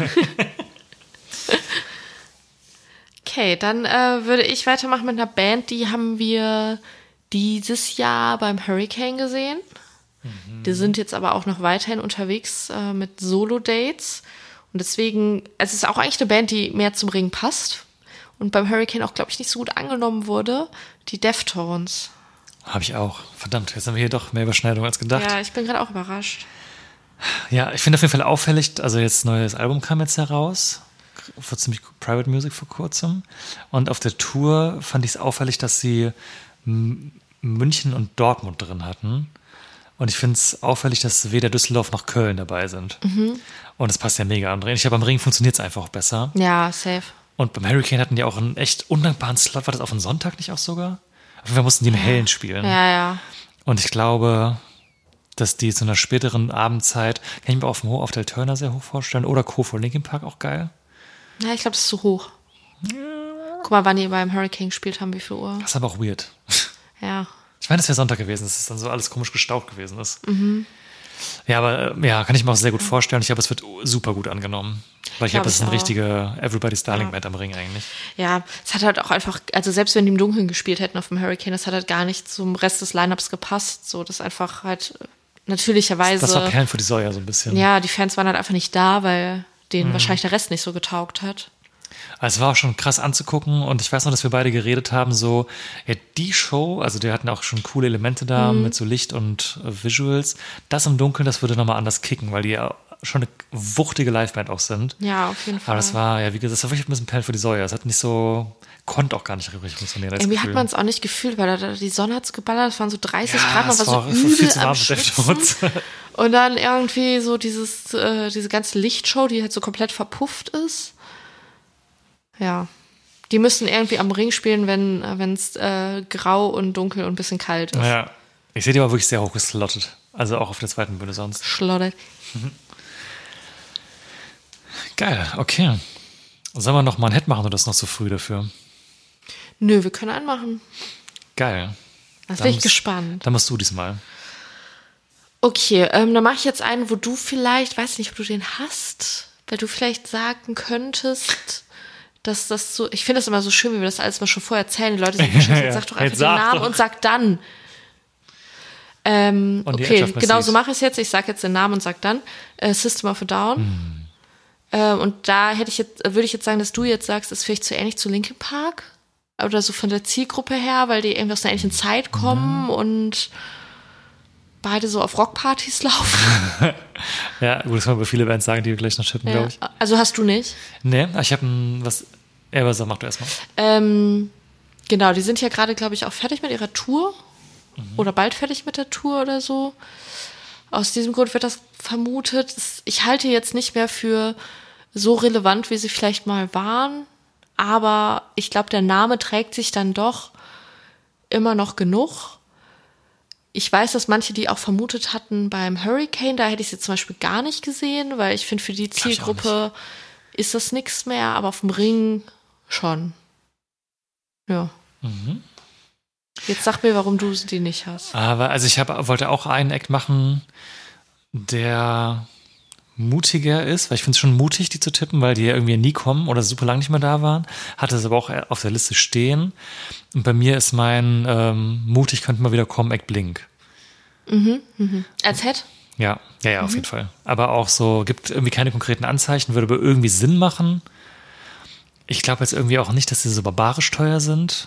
Okay, dann äh, würde ich weitermachen mit einer Band, die haben wir dieses Jahr beim Hurricane gesehen. Die sind jetzt aber auch noch weiterhin unterwegs äh, mit Solo-Dates. Und deswegen, also es ist auch eigentlich eine Band, die mehr zum Ring passt. Und beim Hurricane auch, glaube ich, nicht so gut angenommen wurde. Die Deftones. Habe ich auch. Verdammt, jetzt haben wir hier doch mehr Überschneidung als gedacht. Ja, ich bin gerade auch überrascht. Ja, ich finde auf jeden Fall auffällig, also jetzt neues Album kam jetzt heraus, für ziemlich Private Music vor kurzem. Und auf der Tour fand ich es auffällig, dass sie M- München und Dortmund drin hatten. Und ich finde es auffällig, dass weder Düsseldorf noch Köln dabei sind. Und es passt ja mega an. Ich glaube, am Ring funktioniert es einfach auch besser. Ja, safe. Und beim Hurricane hatten die auch einen echt undankbaren Slot. War das auf einen Sonntag nicht auch sogar? Auf jeden Fall mussten die im Hellen spielen. Ja, ja. Und ich glaube, dass die zu einer späteren Abendzeit, kann ich mir auf dem Ho- auf der Turner sehr hoch vorstellen. Oder Co. vor Linkin Park auch geil. Ja, ich glaube, das ist zu hoch. Guck mal, wann die beim Hurricane gespielt haben, wie viel Uhr. Das ist aber auch weird. Ja. Ich meine, das wäre Sonntag gewesen, dass es dann so alles komisch gestaucht gewesen ist. Ja, aber äh, ja, kann ich mir auch sehr gut vorstellen. Ich glaube, es wird super gut angenommen. Weil ich Glaub glaube, es ist ein ich auch. richtiger Everybody's Darling Ja. Band am Ring eigentlich. Ja, es hat halt auch einfach, also selbst wenn die im Dunkeln gespielt hätten auf dem Hurricane, das hat halt gar nicht zum Rest des Lineups gepasst. So, das einfach halt natürlicherweise. Das war Perlen für die Säue so ein bisschen. Ja, die Fans waren halt einfach nicht da, weil denen Mhm. wahrscheinlich der Rest nicht so getaugt hat. Also es war auch schon krass anzugucken und ich weiß noch, dass wir beide geredet haben, so, ja, die Show, also die hatten auch schon coole Elemente da Mhm. mit so Licht und äh, Visuals. Das im Dunkeln, das würde nochmal anders kicken, weil die ja schon eine wuchtige Liveband auch sind. Ja, auf jeden Fall. Aber das war, ja, wie gesagt, das war wirklich ein bisschen Perlen für die Säue. Es hat nicht so, konnte auch gar nicht richtig funktionieren. das Irgendwie hat Gefühl. man es auch nicht gefühlt, weil da, die Sonne hat so geballert, es waren so dreißig Grad, man es war war so übel viel zu am warm für Schwitzen. uns. Und dann irgendwie so dieses, äh, diese ganze Lichtshow, die halt so komplett verpufft ist. Ja. Die müssen irgendwie am Ring spielen, wenn es äh, grau und dunkel und ein bisschen kalt ist. Ja, ich sehe die aber wirklich sehr hoch geslottet. Also auch auf der zweiten Bühne sonst. Schlottert. Geil, okay. Sollen wir noch mal ein Head machen oder ist noch zu früh dafür? Nö, wir können anmachen. Geil. Das Dann bin ich musst- gespannt. Dann musst du diesmal. Okay, ähm, dann mache ich jetzt einen, wo du vielleicht, weiß nicht, ob du den hast, weil du vielleicht sagen könntest, dass das so, ich finde das immer so schön, wie wir das alles mal schon vorher erzählen. Die Leute sind wahrscheinlich, jetzt sag doch einfach Jetzt den sag Namen doch. und sag dann. Ähm, Und die okay, Edge of genau Mercedes. so mache ich es jetzt. Ich sage jetzt den Namen und sag dann. Äh, System of a Down. Ähm, und da hätte ich jetzt, würde ich jetzt sagen, dass du jetzt sagst, ist vielleicht zu ähnlich zu Linkin Park. Oder so von der Zielgruppe her, weil die irgendwie aus einer ähnlichen Zeit kommen und beide so auf Rockpartys laufen. Ja, gut, das können wir über viele Bands sagen, die wir gleich noch chippen, Ja. glaube ich. Also hast du nicht. Nee, ich habe ein, was, ja, aber sag, mach du erstmal. Ähm, genau, die sind ja gerade, glaube ich, auch fertig mit ihrer Tour. Mhm. Oder bald fertig mit der Tour oder so. Aus diesem Grund wird das vermutet. Es- Ich halte jetzt nicht mehr für so relevant, wie sie vielleicht mal waren. Aber ich glaube, der Name trägt sich dann doch immer noch genug. Ich weiß, dass manche die auch vermutet hatten beim Hurricane. Da hätte ich sie zum Beispiel gar nicht gesehen, weil ich finde, für die ich auch Zielgruppe ist das nichts mehr. Aber auf dem Ring schon. Ja. Mhm. Jetzt sag mir, warum du die nicht hast. Aber, also ich hab, wollte auch einen Act machen, der mutiger ist, weil ich finde es schon mutig, die zu tippen, weil die ja irgendwie nie kommen oder super lang nicht mehr da waren. Hatte es aber auch auf der Liste stehen. Und bei mir ist mein ähm, mutig könnte mal wieder kommen, Act Blink. Als Head? Ja, ja, ja, auf jeden Fall. Aber auch so, gibt irgendwie keine konkreten Anzeichen, würde aber irgendwie Sinn machen. Ich glaube jetzt irgendwie auch nicht, dass sie so barbarisch teuer sind.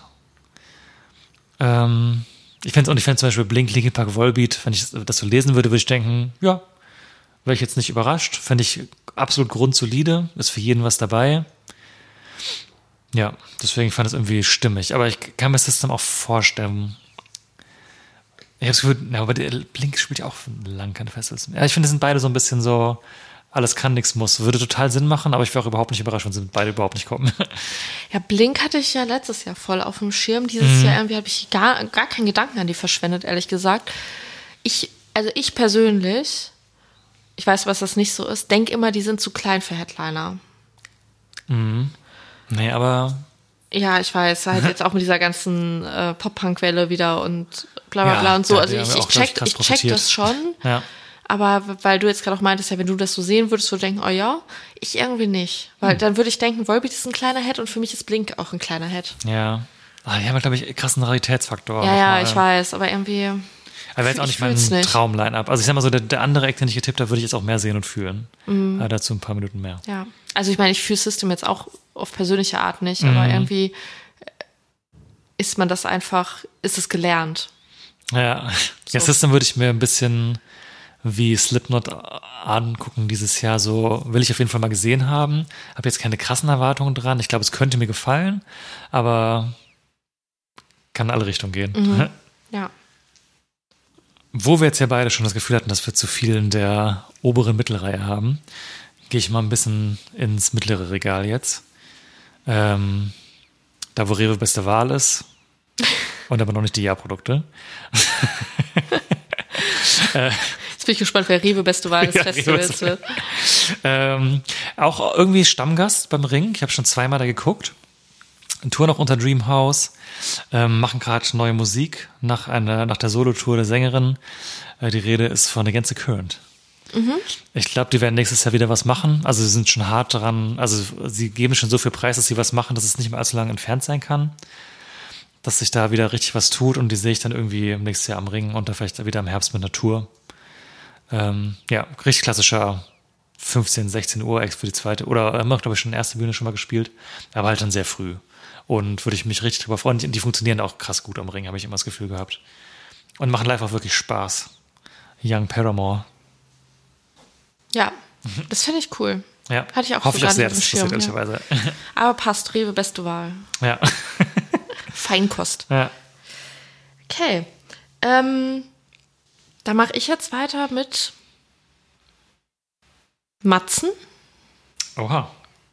Ähm, ich fände und ich fände zum Beispiel Blink, Linkin Park, Volbeat, wenn ich das so lesen würde, würde ich denken, ja, wäre ich jetzt nicht überrascht. Fände ich absolut grundsolide, ist für jeden was dabei. Ja, deswegen fand ich es irgendwie stimmig. Aber ich kann mir System auch vorstellen. Ich habe das Gefühl, ja, aber der Blink spielt ja auch lang keine Festivals mehr. Ja, ich finde, das sind beide so ein bisschen so, alles kann, nichts muss. Würde total Sinn machen, aber ich wäre auch überhaupt nicht überrascht, wenn sie beide überhaupt nicht kommen. Ja, Blink hatte ich ja letztes Jahr voll auf dem Schirm. Mhm. Dieses Jahr irgendwie habe ich gar, gar keinen Gedanken an die verschwendet, ehrlich gesagt. Ich, also ich persönlich, ich weiß, was das nicht so ist, denke immer, die sind zu klein für Headliner. Nee, aber Ja, ich weiß, halt jetzt auch mit dieser ganzen äh, Pop-Punk-Welle wieder und bla bla Ja, bla und so. ja, Also die ich, haben ja ich auch, glaub ich, check, krass ich check profitiert. das schon. ja. Aber weil du jetzt gerade auch meintest, ja, wenn du das so sehen würdest, würdest du denken, oh ja, ich irgendwie nicht. Weil Hm. dann würde ich denken, Volbeat ist ein kleiner Head und für mich ist Blink auch ein kleiner Head. Ja. Ah, die haben, glaube ich, krassen Raritätsfaktor. Ja, ja, nochmal. ich weiß, aber irgendwie. Aber wäre jetzt auch ich nicht mein fühl's nicht. Traum-Line-Up. Also ich sag mal so, der, der andere Act, den ich getippt habe, würde ich jetzt auch mehr sehen und fühlen. Mhm. Aber dazu ein paar Minuten mehr. Ja, also ich meine, ich fühle System jetzt auch auf persönliche Art nicht, Mhm. aber irgendwie ist man das einfach, ist es gelernt. Ja, ja, System würde ich mir ein bisschen wie Slipknot angucken dieses Jahr. So will ich auf jeden Fall mal gesehen haben. Habe jetzt keine krassen Erwartungen dran. Ich glaube, es könnte mir gefallen, aber kann in alle Richtungen gehen. Mhm. Ja. Wo wir jetzt ja beide schon das Gefühl hatten, dass wir zu viel in der oberen Mittelreihe haben, gehe ich mal ein bisschen ins mittlere Regal jetzt. Ähm, da, wo Rewe beste Wahl ist und aber noch nicht die Jahrprodukte. Jetzt bin ich gespannt, wer Rewe beste Wahl des Ja, Festivals Rewe wird. Ähm, auch irgendwie Stammgast beim Ring. Ich habe schon zweimal da geguckt. Tour noch unter Dreamhouse, ähm, machen gerade neue Musik nach, einer, nach der Solo-Tour der Sängerin. Äh, die Rede ist von Against the Current. Mhm. Ich glaube, die werden nächstes Jahr wieder was machen. Also sie sind schon hart dran. Also sie geben schon so viel Preis, dass sie was machen, dass es nicht mehr allzu lange entfernt sein kann. Dass sich da wieder richtig was tut und die sehe ich dann irgendwie nächstes Jahr am Ring und dann vielleicht wieder im Herbst mit einer Tour. Ähm, ja, richtig klassischer fünfzehn, sechzehn Uhr Ex für die zweite. Oder er macht, glaube ich, schon erste Bühne schon mal gespielt. Aber halt dann sehr früh. Und würde ich mich richtig drüber freuen. Die funktionieren auch krass gut am Ring, habe ich immer das Gefühl gehabt. Und machen live auch wirklich Spaß. Young Paramore. Ja, das finde ich cool. Ja, hatte ich auch hoffe so ich auch sehr, auf dem dass Schirm, das ja. ehrlicherweise. Aber passt, Rewe, beste Wahl. Ja. Feinkost. Ja. Okay. Ähm, da mache ich jetzt weiter mit Matzen. Oha.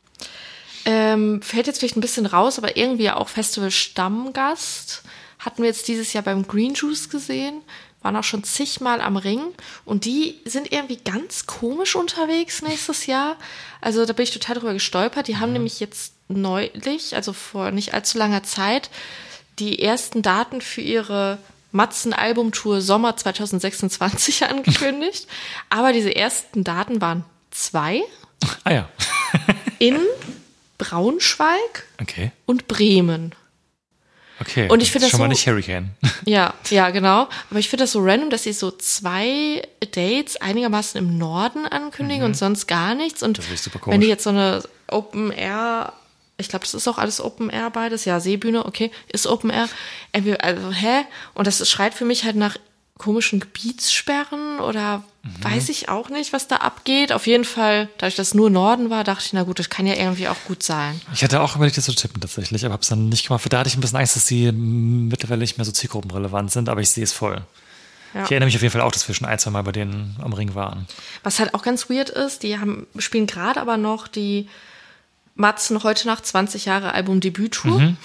Ähm, fällt jetzt vielleicht ein bisschen raus, aber irgendwie auch Festival-Stammgast. Hatten wir jetzt dieses Jahr beim Green Juice gesehen. Waren auch schon zigmal am Ring. Und die sind irgendwie ganz komisch unterwegs nächstes Jahr. Also da bin ich total drüber gestolpert. Die haben mhm. nämlich jetzt neulich, also vor nicht allzu langer Zeit, die ersten Daten für ihre Matzen-Albumtour Sommer zwanzig sechsundzwanzig angekündigt. Aber diese ersten Daten waren zwei. Ah ja. in Braunschweig okay. und Bremen. Okay, und ich finde das schon so, mal nicht Hurricane. Ja, ja, genau. Aber ich finde das so random, dass sie so zwei Dates einigermaßen im Norden ankündigen mhm. und sonst gar nichts. Und das ist super komisch. Wenn die jetzt so eine Open Air, ich glaube, das ist auch alles Open Air beides. Ja, Seebühne, okay, ist Open Air. Also, hä? Und das schreit für mich halt nach komischen Gebietssperren oder mhm. weiß ich auch nicht, was da abgeht. Auf jeden Fall, dadurch, dass es nur Norden war, dachte ich, na gut, das kann ja irgendwie auch gut sein. Ich hatte auch überlegt, das zu tippen tatsächlich, aber habe es dann nicht gemacht. Da hatte ich ein bisschen Angst, dass die mittlerweile nicht mehr so zielgruppenrelevant sind, aber ich sehe es voll. Ja. Ich erinnere mich auf jeden Fall auch, dass wir schon ein, zwei Mal bei denen am Ring waren. Was halt auch ganz weird ist, die haben, spielen gerade aber noch die Matzen heute nach zwanzig Jahre Album-Debüt-Tour. Mhm.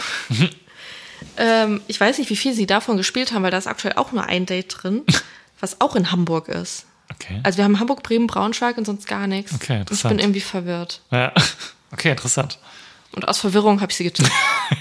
Ähm, ich weiß nicht, wie viel sie davon gespielt haben, weil da ist aktuell auch nur ein Date drin, was auch in Hamburg ist. Okay. Also wir haben Hamburg, Bremen, Braunschweig und sonst gar nichts. Okay, ich bin irgendwie verwirrt. Ja. Okay, interessant. Und aus Verwirrung habe ich sie getippt.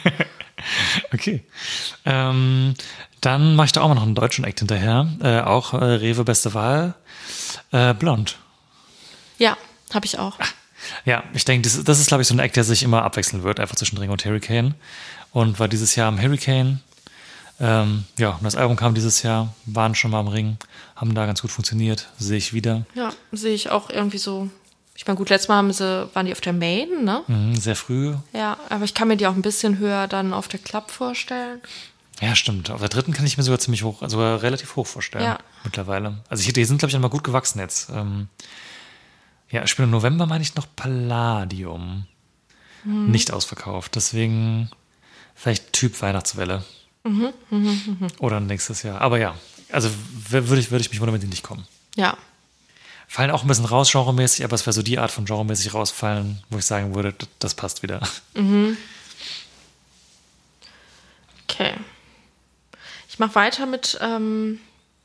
Okay. Ähm, dann mache ich da auch mal noch einen deutschen Act hinterher. Äh, auch äh, Rewe beste Wahl. Äh, Blond. Ja, habe ich auch. Ja, ich denke, das, das ist, glaube ich, so ein Act, der sich immer abwechseln wird, einfach zwischen Ring und Hurricane. Und war dieses Jahr am Hurricane. Ähm, ja, und das Album kam dieses Jahr, waren schon mal am Ring, haben da ganz gut funktioniert, sehe ich wieder. Ja, sehe ich auch irgendwie so. Ich meine, gut, letztes Mal haben sie, waren die auf der Main, ne? Mhm, sehr früh. Ja, aber ich kann mir die auch ein bisschen höher dann auf der Club vorstellen. Ja, stimmt. Auf der dritten kann ich mir sogar ziemlich hoch, sogar relativ hoch vorstellen. Ja. Mittlerweile. Also ich, die sind, glaube ich, einmal gut gewachsen jetzt. Ähm, ja, ich spiele im November, meine ich, noch Palladium. Hm. Nicht ausverkauft. Deswegen vielleicht Typ Weihnachtswelle. Mhm, mh, mh. Oder nächstes Jahr. Aber ja, also würde ich, würde ich mich wundern, wenn die nicht kommen. Ja. Fallen auch ein bisschen raus, genremäßig, aber es wäre so die Art von genremäßig rausfallen, wo ich sagen würde, das passt wieder. Mhm. Okay. Ich mache weiter mit ähm,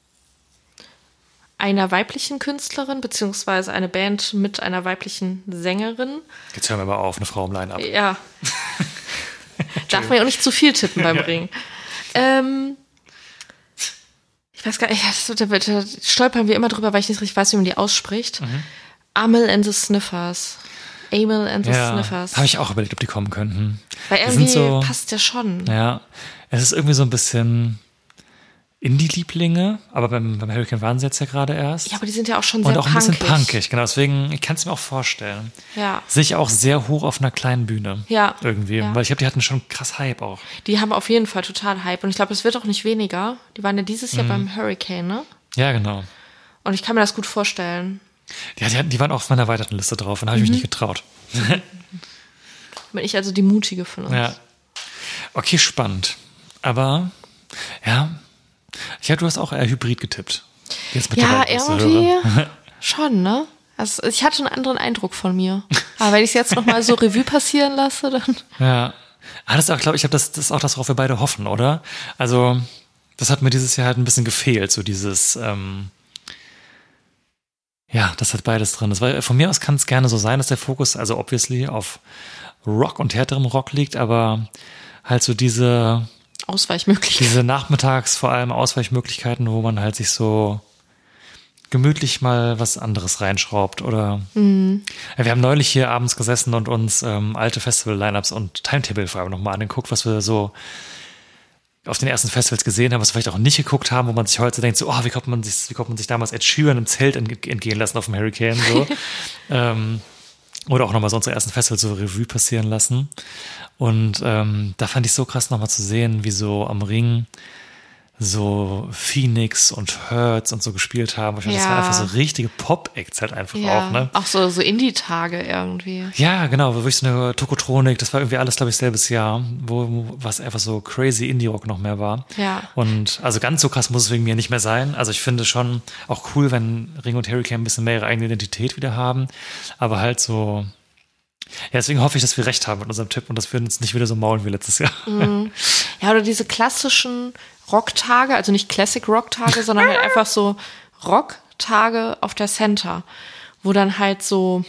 einer weiblichen Künstlerin, beziehungsweise eine Band mit einer weiblichen Sängerin. Jetzt hören wir mal auf, eine Frau im Line-Up. Ja. Darf man ja auch nicht zu viel tippen beim Ring. Ähm, ich weiß gar nicht, da, da, da stolpern wir immer drüber, weil ich nicht richtig weiß, wie man die ausspricht. Mhm. Amel and the Sniffers. Amel and the ja, Sniffers. Habe ich auch überlegt, ob die kommen könnten. Weil irgendwie so, passt ja schon. Ja, es ist irgendwie so ein bisschen Indie-Lieblinge, aber beim, beim Hurricane waren sie jetzt ja gerade erst. Ja, aber die sind ja auch schon sehr punkig. Und auch punkig. ein bisschen punkig, genau. Deswegen, ich kann es mir auch vorstellen. Ja. Sehe ich auch sehr hoch auf einer kleinen Bühne. Ja. Irgendwie. Ja. Weil ich glaube, die hatten schon krass Hype auch. Die haben auf jeden Fall total Hype. Und ich glaube, es wird auch nicht weniger. Die waren ja dieses Jahr mhm. beim Hurricane, ne? Ja, genau. Und ich kann mir das gut vorstellen. Ja, die, hatten, die waren auch auf meiner erweiterten Liste drauf und habe ich mhm. mich nicht getraut. Bin ich also die Mutige von uns. Ja. Okay, spannend. Aber, ja, ich glaube, du hast auch eher Hybrid getippt. Jetzt ja, irgendwie schon, ne? Also ich hatte einen anderen Eindruck von mir. Aber wenn ich es jetzt nochmal so Revue passieren lasse, dann... Ja. Ah, das ist auch, glaube ich, das, das ist auch das, worauf wir beide hoffen, oder? Also, das hat mir dieses Jahr halt ein bisschen gefehlt, so dieses... Ähm ja, das hat beides drin. Das war, von mir aus kann es gerne so sein, dass der Fokus, also obviously, auf, Rock und härterem Rock liegt, aber halt so diese Ausweichmöglichkeiten. Diese nachmittags vor allem Ausweichmöglichkeiten, wo man halt sich so gemütlich mal was anderes reinschraubt oder mhm. ja, wir haben neulich hier abends gesessen und uns ähm, alte Festival-Lineups und Timetable vor allem nochmal angeguckt, was wir so auf den ersten Festivals gesehen haben, was wir vielleicht auch nicht geguckt haben, wo man sich heute denkt, so, oh, wie konnte man sich, wie konnte man sich damals Ed Sheeran im Zelt entgehen lassen auf dem Hurricane, so. ähm, oder auch nochmal so unsere ersten Festivals so Revue passieren lassen. Und ähm, da fand ich so krass nochmal zu sehen, wie so am Ring so Phoenix und Hertz und so gespielt haben. Ich fand, ja. Das waren einfach so richtige Pop-Acts halt einfach ja. auch, ne? Auch so, so Indie-Tage irgendwie. Ja, genau, wirklich so eine Tokotronik, das war irgendwie alles, glaube ich, selbes Jahr, wo, wo was einfach so crazy Indie-Rock noch mehr war. Ja. Und also ganz so krass muss es wegen mir nicht mehr sein. Also ich finde schon auch cool, wenn Ring und Hurricane ein bisschen mehr ihre eigene Identität wieder haben, aber halt so. Ja, deswegen hoffe ich, dass wir recht haben mit unserem Tipp und dass wir uns nicht wieder so maulen wie letztes Jahr. Mhm. Ja, oder diese klassischen Rocktage, also nicht Classic Rocktage, sondern halt einfach so Rocktage auf der Center, wo dann halt so,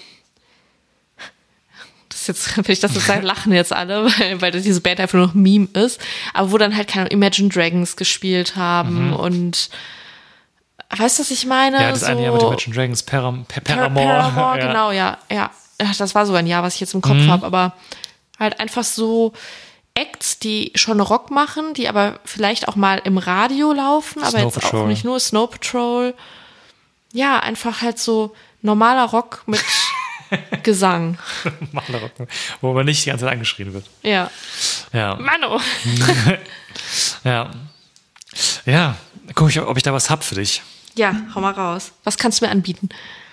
das ist jetzt, wenn ich das jetzt sage, lachen jetzt alle, weil, weil diese Band einfach nur noch Meme ist, aber wo dann halt keine Imagine Dragons gespielt haben mhm. und weißt du, was ich meine? Ja, das so, eine Jahr mit Imagine Dragons, Param, Par- Paramore. Paramore, ja. Genau, ja, ja. Das war so ein Jahr, was ich jetzt im Kopf mhm. habe, aber halt einfach so Acts, die schon Rock machen, die aber vielleicht auch mal im Radio laufen, aber Snow jetzt Patrol. auch nicht nur Snow Patrol. Ja, einfach halt so normaler Rock mit Gesang. Normaler Rock, wo man nicht die ganze Zeit angeschrien wird. Ja. Ja. Mano. ja. Ja, guck ich, ob ich da was hab für dich. Ja, hau mal raus. Was kannst du mir anbieten?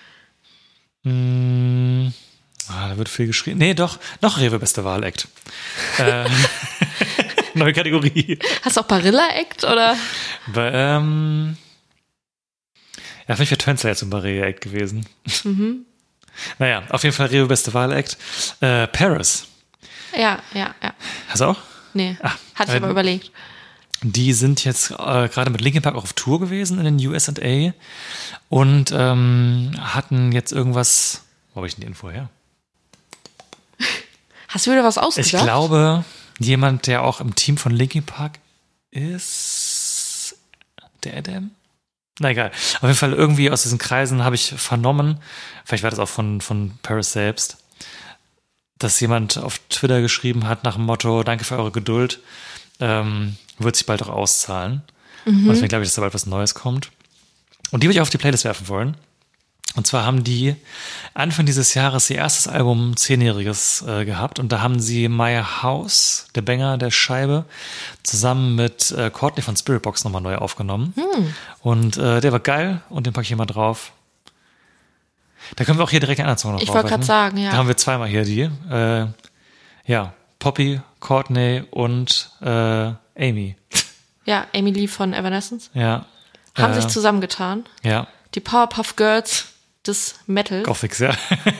Mmh. Ah, da wird viel geschrien. Nee, doch, noch Rewe beste Wahl-Act. äh, neue Kategorie. Hast du auch Barilla-Act, oder? Bei, ähm, ja, für mich wäre Tönzler jetzt ein Barilla-Act gewesen. Mhm. Naja, auf jeden Fall Rewe beste Wahl-Act. Äh, Paris. Ja, ja, ja. Hast du auch? Nee, ah, hatte ich aber äh, überlegt. Die sind jetzt äh, gerade mit Linkin Park auch auf Tour gewesen in den U S A und ähm, hatten jetzt irgendwas, wo habe ich denn die Info her? Hast du wieder was ausgedacht? Ich glaube, jemand, der auch im Team von Linkin Park ist, der Adam? Na egal. Auf jeden Fall irgendwie aus diesen Kreisen habe ich vernommen, vielleicht war das auch von, von Paris selbst, dass jemand auf Twitter geschrieben hat nach dem Motto, danke für eure Geduld, ähm, wird sich bald auch auszahlen. Mhm. Und deswegen glaube ich, dass da bald was Neues kommt. Und die würde ich auf die Playlist werfen wollen. Und zwar haben die Anfang dieses Jahres ihr erstes Album Zehnjähriges äh, gehabt und da haben sie My House, der Banger der Scheibe, zusammen mit äh, Courtney von Spiritbox nochmal neu aufgenommen. Hm. Und äh, der war geil und den packe ich hier mal drauf. Da können wir auch hier direkt einen anderen Song noch Ich drauf wollte gerade sagen, ja. Da haben wir zweimal hier die. Äh, ja, Poppy, Courtney und äh, Amy. Ja, Amy Lee von Evanescence. Ja. Haben äh, sich zusammengetan. Ja. Die Powerpuff Girls des Metal. Gothics, ja.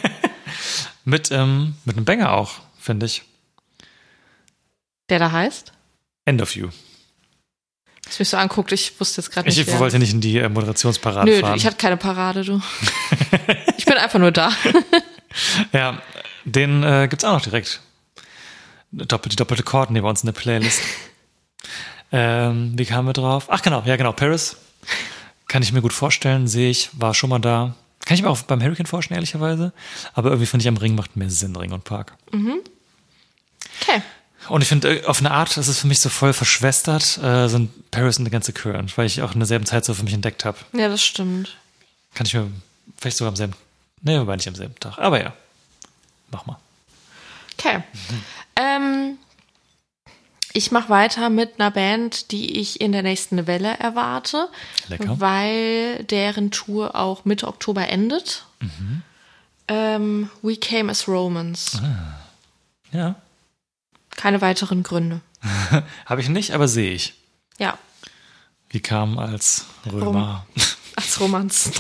mit, ähm, mit einem Banger auch, finde ich. Der da heißt? End of You. Dass mich so anguckt, ich wusste jetzt gerade nicht. Ich wer. wollte nicht in die äh, Moderationsparade Nö, fahren. ich hatte keine Parade, du. Ich bin einfach nur da. Ja, den äh, gibt's auch noch direkt. Doppel, die doppelte Chord neben uns in der Playlist. ähm, wie kamen wir drauf? Ach genau, ja genau, Paris. Kann ich mir gut vorstellen, sehe ich, war schon mal da. Kann ich mir auch beim Hurricane vorstellen, ehrlicherweise. Aber irgendwie finde ich, am Ring macht mehr Sinn, Ring und Park. Mhm. Okay. Und ich finde, auf eine Art ist es für mich so voll verschwestert, äh, sind Paris und der ganze Current, weil ich auch in derselben Zeit so für mich entdeckt habe. Ja, das stimmt. Kann ich mir vielleicht sogar am selben, nee, wobei nicht am selben Tag. Aber ja, mach mal. Okay. Mhm. Ähm, ich mache weiter mit einer Band, die ich in der nächsten Welle erwarte. Lecker. Weil deren Tour auch Mitte Oktober endet. Mhm. Ähm, We Came as Romans. Ah. Ja. Keine weiteren Gründe. Habe ich nicht, aber sehe ich. Ja. Wie kam als Römer. Rom- als Romans.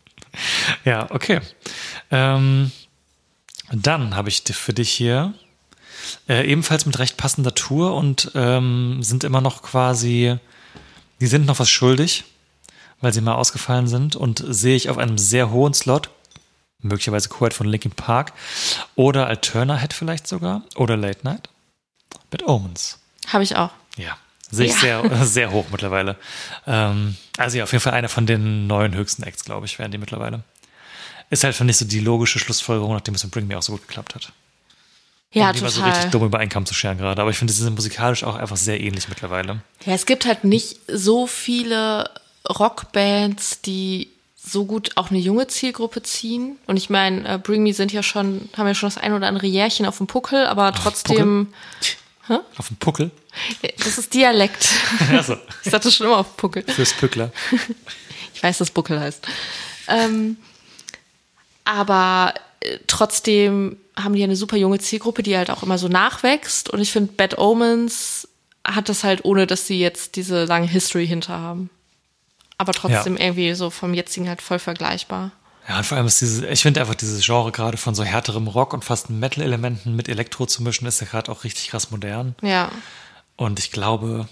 Ja, okay. Ähm, dann habe ich für dich hier äh, ebenfalls mit recht passender Tour und ähm, sind immer noch quasi, die sind noch was schuldig, weil sie mal ausgefallen sind und sehe ich auf einem sehr hohen Slot möglicherweise Co-Head von Linkin Park oder Alterna Head vielleicht sogar oder Late Night. Bad Omens. Habe ich auch. Ja, sehe ich Ja. sehr, sehr hoch mittlerweile. Ähm, also ja, auf jeden Fall einer von den neuen höchsten Acts, glaube ich, wären die mittlerweile. Ist halt, finde ich, so die logische Schlussfolgerung, nachdem es mit Bring Me auch so gut geklappt hat. Ja, um die mal so total. richtig dumm über einen Kamm zu scheren gerade. Aber ich finde, sie sind musikalisch auch einfach sehr ähnlich mittlerweile. Ja, es gibt halt nicht so viele Rockbands, die so gut auch eine junge Zielgruppe ziehen. Und ich meine, äh, Bring Me sind ja schon, haben ja schon das ein oder andere Jährchen auf dem Puckel, aber trotzdem, Auf dem Puckel. das ist Dialekt. Also, Ich sagte schon immer auf Puckel. fürs Pückler. Ich weiß, dass Buckel heißt. Ähm, aber äh, trotzdem haben die eine super junge Zielgruppe, die halt auch immer so nachwächst. Und ich finde, Bad Omens hat das halt, ohne dass sie jetzt diese lange History hinter haben. Aber trotzdem Ja. irgendwie so vom jetzigen halt voll vergleichbar. Ja, und vor allem ist diese, ich finde einfach dieses Genre gerade von so härterem Rock und fast Metal-Elementen mit Elektro zu mischen, ist ja gerade auch richtig krass modern. Ja. Und ich glaube,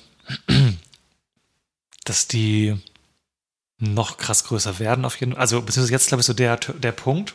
dass die noch krass größer werden auf jeden Fall. Also, beziehungsweise jetzt, glaube ich, so der, der Punkt,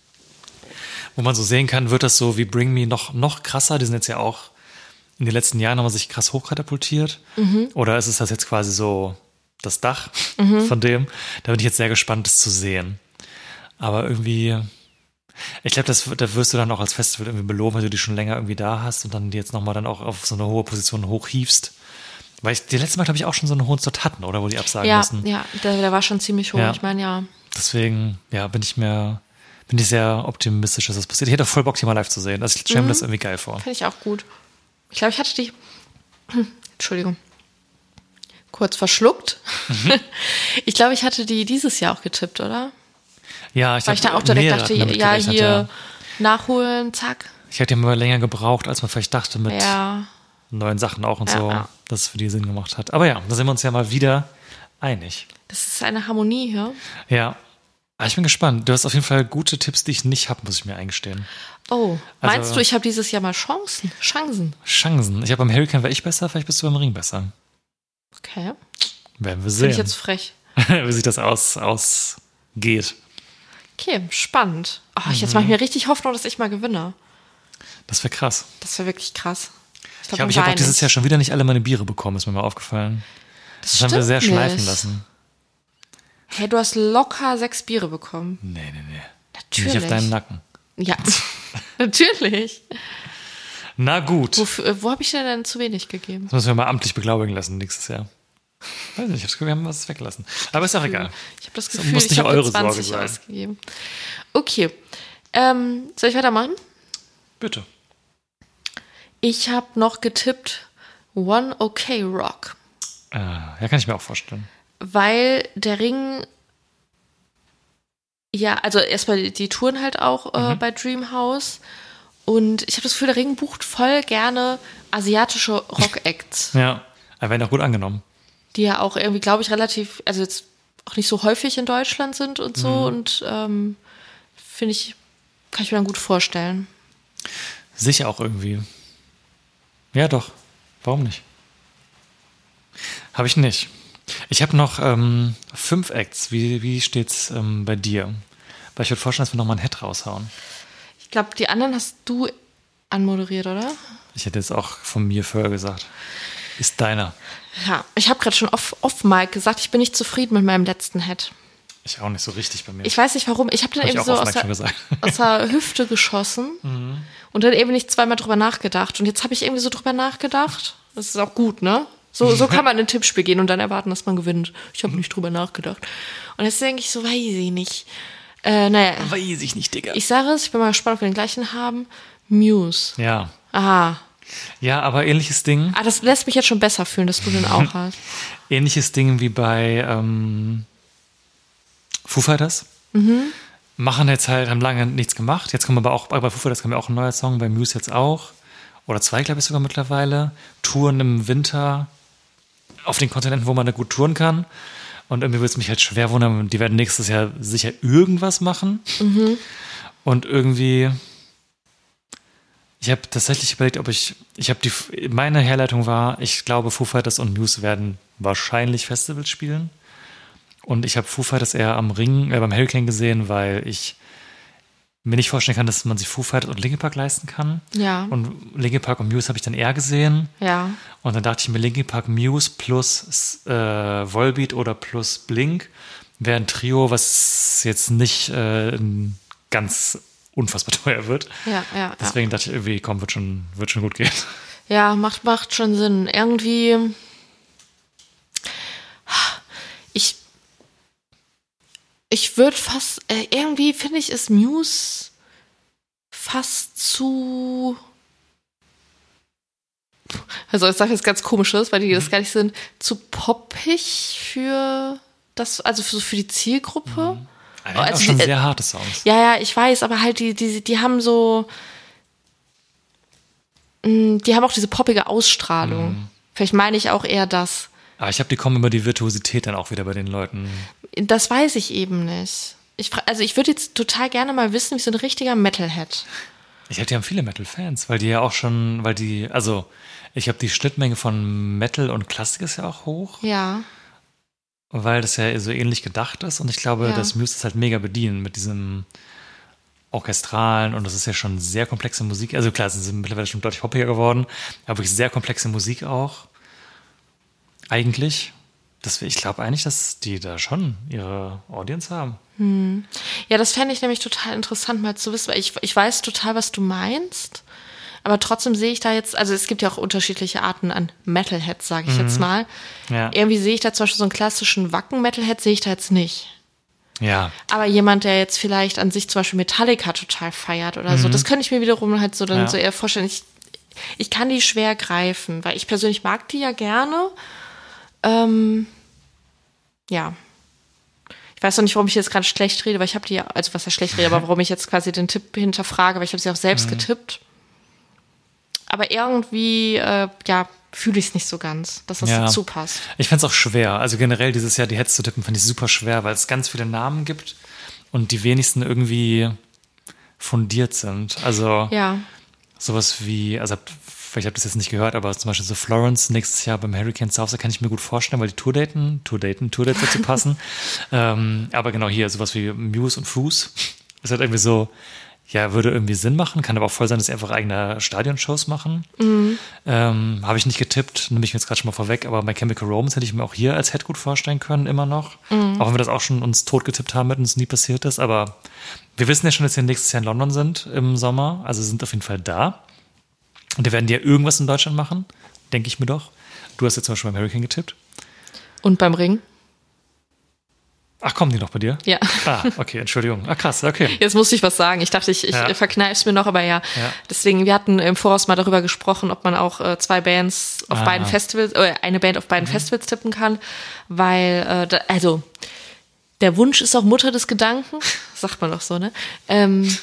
wo man so sehen kann, wird das so wie Bring Me noch, noch krasser. Die sind jetzt ja auch in den letzten Jahren haben wir sich krass hochkatapultiert. Oder ist es das jetzt quasi so das Dach von dem? Da bin ich jetzt sehr gespannt, das zu sehen. Aber irgendwie, ich glaube, das, da wirst du dann auch als Festival irgendwie belohnt, wenn du die schon länger irgendwie da hast und dann die jetzt nochmal dann auch auf so eine hohe Position hochhiefst. Weil ich, die letzte Mal, glaube ich, auch schon so einen hohen Slot hatten, oder? Wo die absagen Ja, mussten. ja, der, der war schon ziemlich hoch. Ja. Ich meine, ja. Deswegen, ja, bin ich mir, bin ich sehr optimistisch, dass das passiert. Ich hätte auch voll Bock, die mal live zu sehen. Also ich stelle mir das irgendwie geil vor. Finde ich auch gut. Ich glaube, ich hatte die, Entschuldigung, kurz verschluckt. Ich glaube, ich hatte die dieses Jahr auch getippt, oder? Ja, ich Weil ich da auch direkt dachte, ja, hier Ja. nachholen, zack. Ich hätte ja mal länger gebraucht, als man vielleicht dachte, mit Ja, neuen Sachen auch und Ja, so, ja. dass es für die Sinn gemacht hat. Aber ja, da sind wir uns ja mal wieder einig. das ist eine Harmonie hier. Ja. Aber ich bin gespannt. Du hast auf jeden Fall gute Tipps, die ich nicht habe, muss ich mir eingestehen. Oh, meinst Also- du, ich habe dieses Jahr mal Chancen? Chancen. Chancen. Ich habe beim Hurricane war ich besser, vielleicht bist du beim Ring besser. Okay. Werden wir Finde sehen, ich jetzt frech. wie sich das aus, ausgeht. Okay, spannend. Oh, jetzt Mhm. mache ich mir richtig Hoffnung, dass ich mal gewinne. Das wäre krass. Das wäre wirklich krass. Ich glaube, ich habe auch dieses Jahr schon wieder nicht alle meine Biere bekommen, ist mir mal aufgefallen. Das, haben wir stimmt sehr schleifen nicht. lassen. Hey, du hast locker sechs Biere bekommen. Nee, nee, nee. Natürlich. Nicht auf deinen Nacken. Ja, natürlich. Na gut. Wofür, äh, wo habe ich dir denn zu wenig gegeben? Das müssen wir mal amtlich beglaubigen lassen nächstes Jahr. Weiß nicht, ich habe das Gefühl, wir haben was weggelassen. Aber ist auch egal. Ich habe das Das Gefühl, muss ich nicht habe eure zwanzig Sorge sein. ausgegeben. Okay. Ähm, soll ich weitermachen? Bitte. Ich habe noch getippt One OK Rock, Äh, ja, kann ich mir auch vorstellen. weil der Ring, ja, also erstmal die Touren halt auch Mhm. äh, bei Dreamhouse, und ich habe das Gefühl, der Ring bucht voll gerne asiatische Rock-Acts, Ja, aber werden auch gut angenommen. die ja auch irgendwie, glaube ich, relativ, also jetzt auch nicht so häufig in Deutschland sind und so, Mhm. und ähm, finde ich, kann ich mir dann gut vorstellen. Sicher auch irgendwie. Ja, doch. Warum nicht? Habe ich nicht. Ich habe noch ähm, fünf Acts. Wie, wie steht's ähm, bei dir? Weil ich würde vorstellen, dass wir nochmal ein Head raushauen. Ich glaube, die anderen hast du anmoderiert, oder? Ich hätte jetzt auch von mir vorher gesagt. Ist deiner. Ja, ich habe gerade schon off, off Mic gesagt, ich bin nicht zufrieden mit meinem letzten Head. Ich auch nicht so richtig bei mir. Ich weiß nicht warum. Ich habe dann Hab ich irgendwie auch so auf aus Mic der, schon gesagt. aus der Hüfte geschossen und dann eben nicht zweimal drüber nachgedacht. Und jetzt habe ich irgendwie so drüber nachgedacht. Das ist auch gut, ne? So, so kann man in ein Tippspiel gehen und dann erwarten, dass man gewinnt. Ich habe nicht drüber nachgedacht. Und jetzt denke ich so, weiß ich nicht. Äh, naja, Weiß ich nicht, Digga. ich sage es, ich bin mal gespannt, ob wir den gleichen haben. Muse. Ja. Aha. Ja, aber ähnliches Ding. Ah, das lässt mich jetzt schon besser fühlen, dass du den auch hast. Ähnliches Ding wie bei ähm, Foo Fighters. Machen jetzt halt, haben lange nichts gemacht. Jetzt kommen aber auch, bei Foo Fighters kommt ja auch ein neuer Song, bei Muse jetzt auch. Oder zwei, glaube ich, sogar mittlerweile. Touren im Winter auf den Kontinenten, wo man da gut touren kann. Und irgendwie würde es mich halt schwer wundern, die werden nächstes Jahr sicher irgendwas machen. Und irgendwie, ich habe tatsächlich überlegt, ob ich, ich habe die, meine Herleitung war, ich glaube, Foo Fighters und Muse werden wahrscheinlich Festivals spielen. Und ich habe Foo Fighters eher am Ring, äh, beim Hurricane gesehen, weil ich mir nicht vorstellen kann, dass man sich Foo Fighters und Linkin Park leisten kann. Ja. Und Linkin Park und Muse habe ich dann eher gesehen. Ja. Und dann dachte ich mir, Linkin Park, Muse plus äh, Volbeat oder plus Blink wäre ein Trio, was jetzt nicht äh, ganz unfassbar teuer wird. Ja, ja. Deswegen ja. dachte ich irgendwie, komm, wird schon, wird schon gut gehen. Ja, macht, macht schon Sinn. Irgendwie. Ich. Ich würde fast. Äh, irgendwie finde ich, ist Muse fast zu. Also, ich sage jetzt ganz Komisches, weil die das gar nicht sind. Zu poppig für das. Also für, für die Zielgruppe. Mhm. Eigentlich also auch schon die, sehr harte Songs. Ja, ja, ich weiß, aber halt, die, die, die haben so. Die haben auch diese poppige Ausstrahlung. Mhm. Vielleicht meine ich auch eher das. Aber ich habe die kommen über die Virtuosität dann auch wieder bei den Leuten. Das weiß ich eben nicht. Ich, also ich würde jetzt total gerne mal wissen, wie so ein richtiger Metalhead. Ich glaube, die haben viele Metal-Fans, weil die ja auch schon, weil die, also ich glaube, die Schnittmenge von Metal und Klassik ist ja auch hoch. Ja. Weil das ja so ähnlich gedacht ist und ich glaube, Ja. dass Muse das halt mega bedienen mit diesem Orchestralen und das ist ja schon sehr komplexe Musik. Also klar, sie sind mittlerweile schon deutlich hoppiger geworden, aber wirklich sehr komplexe Musik auch. Eigentlich. Das, ich glaube eigentlich, dass die da schon ihre Audience haben. Hm. Ja, das fände ich nämlich total interessant, mal zu wissen, weil ich, ich weiß total, was du meinst, aber trotzdem sehe ich da jetzt, also es gibt ja auch unterschiedliche Arten an Metalheads, sage ich Mhm. jetzt mal. Ja. Irgendwie sehe ich da zum Beispiel so einen klassischen Wacken-Metalhead, sehe ich da jetzt nicht. Ja. Aber jemand, der jetzt vielleicht an sich zum Beispiel Metallica total feiert oder so, das könnte ich mir wiederum halt so dann Ja. so eher vorstellen. Ich, ich kann die schwer greifen, weil ich persönlich mag die ja gerne. Ähm, ja. Ich weiß noch nicht, warum ich jetzt gerade schlecht rede, weil ich habe die ja, also was ja schlecht rede, aber warum ich jetzt quasi den Tipp hinterfrage, weil ich habe sie auch selbst Mhm. getippt. Aber irgendwie, äh, ja, fühle ich es nicht so ganz, dass das Ja. dazu passt. Ich fände es auch schwer. Also generell dieses Jahr die Heads zu tippen, fand ich super schwer, weil es ganz viele Namen gibt und die wenigsten irgendwie fundiert sind. Also Ja. sowas wie, also hab, ich habe das jetzt nicht gehört, aber zum Beispiel so Florence nächstes Jahr beim Hurricane South, da kann ich mir gut vorstellen, weil die Tourdaten, Tourdaten, Tourdates dazu passen. ähm, aber genau hier, sowas wie Muse und Fuß. Das hat irgendwie so, ja, würde irgendwie Sinn machen, kann aber auch voll sein, dass sie einfach eigene Stadionshows machen. Mhm. Ähm, habe ich nicht getippt, nehme ich mir jetzt gerade schon mal vorweg, aber bei Chemical Romance hätte ich mir auch hier als Head gut vorstellen können, immer noch. Mhm. Auch wenn wir das auch schon uns tot getippt haben, mit uns nie passiert ist, aber wir wissen ja schon, dass wir nächstes Jahr in London sind im Sommer, also sind auf jeden Fall da. Und da werden die ja irgendwas in Deutschland machen, denke ich mir doch. Du hast jetzt zum Beispiel beim Hurricane getippt. Und beim Ring? Ach, kommen die noch bei dir? Ja. Ah, okay, Entschuldigung. Ah, krass, okay. Jetzt musste ich was sagen. Ich dachte, ich, ich Ja. verkneife es mir noch, aber ja. Ja. Deswegen, wir hatten im Voraus mal darüber gesprochen, ob man auch äh, zwei Bands auf Ah. beiden Festivals, äh, eine Band auf beiden Festivals tippen kann, weil, äh, da, also, der Wunsch ist auch Mutter des Gedanken, sagt man doch so, ne? Ähm,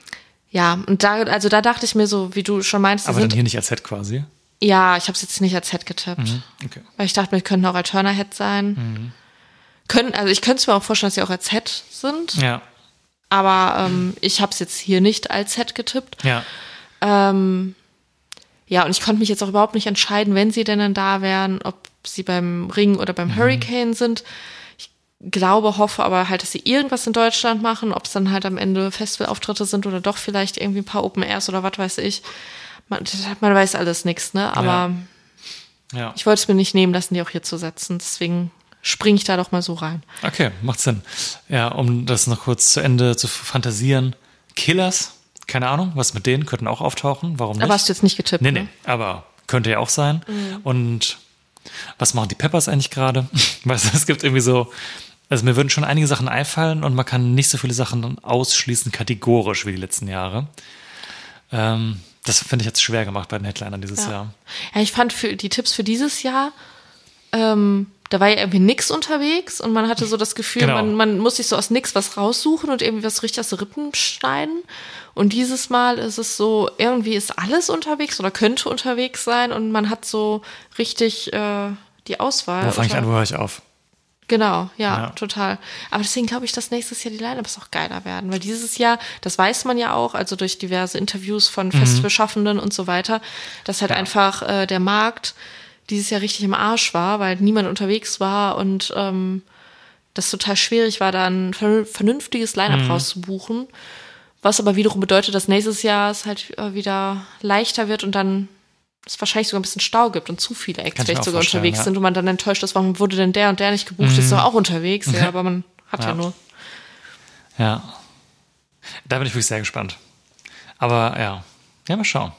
ja, und da, also da dachte ich mir so, wie du schon meinst, die Aber sind, dann hier nicht als Head quasi. ja, ich habe es jetzt nicht als Head getippt, Mhm, okay. weil ich dachte, wir könnten auch als Turner-Head sein. Mhm. Können, also ich könnte es mir auch vorstellen, dass sie auch als Head sind. Ja, Aber ähm, ich habe es jetzt hier nicht als Set getippt. ja. Ähm, ja, und ich konnte mich jetzt auch überhaupt nicht entscheiden, wenn sie denn dann da wären, ob sie beim Ring oder beim Hurricane sind. Ich glaube, hoffe aber halt, dass sie irgendwas in Deutschland machen, ob es dann halt am Ende Festivalauftritte sind oder doch vielleicht irgendwie ein paar Open Airs oder was weiß ich. Man, man weiß alles nichts, ne? Aber Ja. ich wollte es mir nicht nehmen lassen, die auch hier zu setzen. Deswegen springe ich da doch mal so rein. Okay, macht Sinn. Ja, um das noch kurz zu Ende zu fantasieren. Killers, keine Ahnung, was mit denen, könnten auch auftauchen, warum nicht? Aber hast du jetzt nicht getippt, Nee, ne? nee, aber könnte ja auch sein. Und was machen die Peppers eigentlich gerade? Weißt du, es gibt irgendwie so, also mir würden schon einige Sachen einfallen und man kann nicht so viele Sachen ausschließen, kategorisch wie die letzten Jahre. Ähm, das finde ich jetzt schwer gemacht bei den Headlinern dieses Ja. Jahr. Ja, ich fand für die Tipps für dieses Jahr, ähm, da war ja irgendwie nix unterwegs und man hatte so das Gefühl, Genau. man, man muss sich so aus nix was raussuchen und irgendwie was richtig aus den Rippen schneiden. Und dieses Mal ist es so, irgendwie ist alles unterwegs oder könnte unterwegs sein und man hat so richtig äh, die Auswahl. Wo fange ich oder- an, wo höre ich auf? Genau, ja, Ja. total. Aber deswegen glaube ich, dass nächstes Jahr die Line-Ups auch geiler werden, weil dieses Jahr, das weiß man ja auch, also durch diverse Interviews von Festivalschaffenden und so weiter, dass halt Ja. einfach äh, der Markt dieses Jahr richtig im Arsch war, weil niemand unterwegs war und ähm, das total schwierig war, da ein ver- vernünftiges Line-Up rauszubuchen, Was aber wiederum bedeutet, dass nächstes Jahr es halt äh, wieder leichter wird und dann es wahrscheinlich sogar ein bisschen Stau gibt und zu viele Acts vielleicht sogar unterwegs ja. sind und man dann enttäuscht ist, warum wurde denn der und der nicht gebucht, mhm. ist doch auch unterwegs, ja, aber man hat ja, ja nur. Ja, da bin ich wirklich sehr gespannt. Aber ja, ja, mal schauen.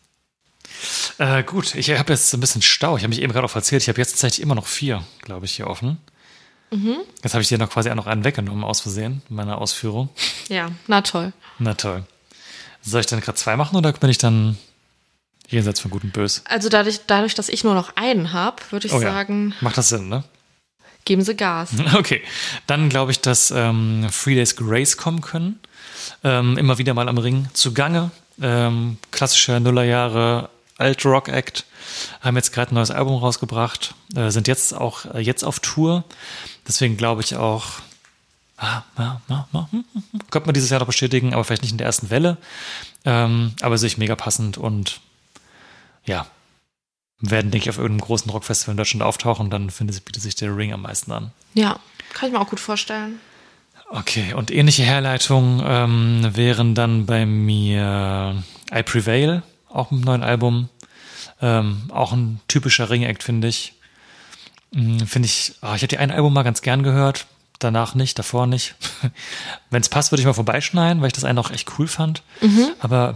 Äh, gut, ich habe jetzt ein bisschen Stau. Ich habe mich eben gerade auch erzählt, ich habe jetzt tatsächlich immer noch vier, glaube ich, hier offen. Mhm. Jetzt habe ich dir noch quasi auch noch einen weggenommen, aus Versehen, in meiner Ausführung. Ja, na toll. Na toll. Soll ich dann gerade zwei machen oder bin ich dann jenseits von Gut und Böse? Also dadurch, dadurch dass ich nur noch einen habe, würde ich oh, sagen... Ja. Macht das Sinn, ne? Geben Sie Gas. Okay, dann glaube ich, dass ähm, Three Days Grace kommen können. Ähm, immer wieder mal am Ring zugange. Ähm, klassischer Nullerjahre Alt-Rock-Act. Haben jetzt gerade ein neues Album rausgebracht. Äh, sind jetzt auch äh, jetzt auf Tour. Deswegen glaube ich auch, ah, ah, ah, ah, könnte man dieses Jahr noch bestätigen, aber vielleicht nicht in der ersten Welle. Ähm, aber sehe ich mega passend und ja, werden, denke ich, auf irgendeinem großen Rockfestival in Deutschland auftauchen. Dann findet, bietet sich der Ring am meisten an. Ja, kann ich mir auch gut vorstellen. Okay, und ähnliche Herleitungen ähm, wären dann bei mir I Prevail, auch mit einem neuen Album. Ähm, auch ein typischer Ring-Act, finde ich. Hm, finde ich, oh, ich habe die ein Album mal ganz gern gehört, danach nicht, davor nicht. Wenn es passt, würde ich mal vorbeischneiden, weil ich das einen auch echt cool fand. Mhm. Aber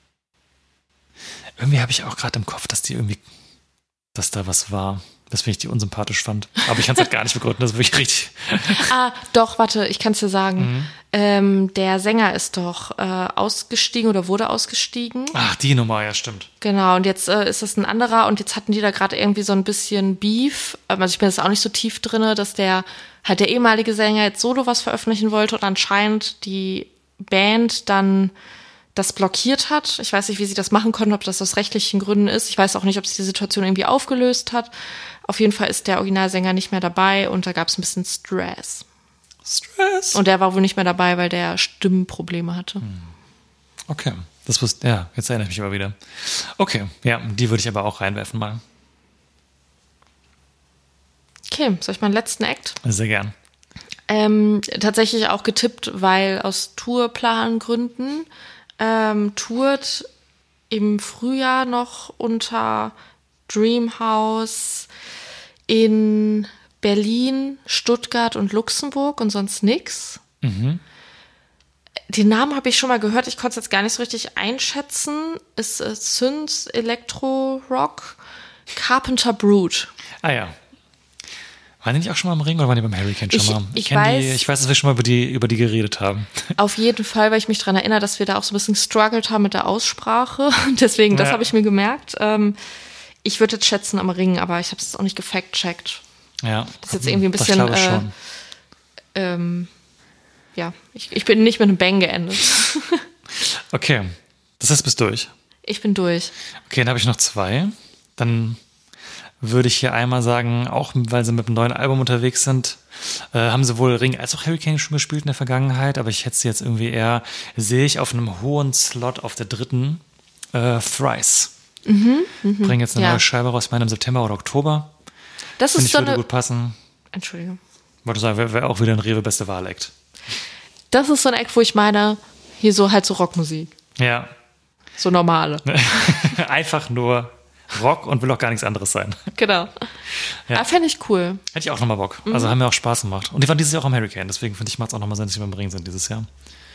irgendwie habe ich auch gerade im Kopf, dass die irgendwie, dass da was war. Weswegen ich die unsympathisch fand. Aber ich kann es halt gar nicht begründen, das ist wirklich richtig. Ah, doch, warte, ich kann es dir sagen. Mhm. Ähm, der Sänger ist doch äh, ausgestiegen oder wurde ausgestiegen. Ach, die Nummer, ja, stimmt. Genau, und jetzt äh, ist das ein anderer und jetzt hatten die da gerade irgendwie so ein bisschen Beef. Also ich bin jetzt auch nicht so tief drin, dass der halt der ehemalige Sänger jetzt solo was veröffentlichen wollte und anscheinend die Band dann das blockiert hat. Ich weiß nicht, wie sie das machen konnten, ob das aus rechtlichen Gründen ist. Ich weiß auch nicht, ob sich die Situation irgendwie aufgelöst hat. Auf jeden Fall ist der Originalsänger nicht mehr dabei und da gab es ein bisschen Stress. Stress. Und der war wohl nicht mehr dabei, weil der Stimmenprobleme hatte. Okay, das wusste, ja, jetzt erinnere ich mich aber wieder. Okay, ja, die würde ich aber auch reinwerfen mal. Okay, soll ich meinen letzten Act? Sehr gern. Ähm, tatsächlich auch getippt, weil aus Tourplangründen ähm, tourt im Frühjahr noch unter Dreamhouse in Berlin, Stuttgart und Luxemburg und sonst nix. Mhm. Den Namen habe ich schon mal gehört, ich konnte es jetzt gar nicht so richtig einschätzen. Ist äh, Synth, Electro, Rock, Carpenter Brut. Ah ja. Waren die nicht auch schon mal im Ring oder waren die beim Hurricane schon ich, mal? Ich, ich, weiß, die, ich weiß, dass wir schon mal über die, über die geredet haben. Auf jeden Fall, weil ich mich daran erinnere, dass wir da auch so ein bisschen struggled haben mit der Aussprache. Deswegen, das ja. habe ich mir gemerkt. Ähm, ich würde jetzt schätzen am Ring, aber ich habe es auch nicht gefact-checkt. Ja. Das ist jetzt irgendwie ein bisschen. Das äh, ähm, ja, ich, ich bin nicht mit einem Bang geendet. Okay, das heißt, bist durch. Ich bin durch. Okay, dann habe ich noch zwei. Dann würde ich hier einmal sagen, auch weil sie mit einem neuen Album unterwegs sind, äh, haben sowohl Ring als auch Hurricane schon gespielt in der Vergangenheit, aber ich hätte sie jetzt irgendwie eher, sehe ich auf einem hohen Slot auf der dritten, äh, Thrice. Mhm, mh, Bringen jetzt eine ja. neue Scheibe raus, ich meine im September oder Oktober. Das Finde ist ich, so würde eine... gut passen. Entschuldigung. Wollte sagen, wäre wär auch wieder ein Rewe beste Wahl-Act. Das ist so ein Act, wo ich meine, hier so halt so Rockmusik. Ja. So normale. Einfach nur Rock und will auch gar nichts anderes sein. Genau. Ja. Aber fände ich cool. Hätte ich auch nochmal Bock. Also mhm. haben mir auch Spaß gemacht. Und die waren dieses Jahr auch am Hurricane, deswegen finde ich, macht es auch nochmal Sinn, dass sie beim Ring sind dieses Jahr.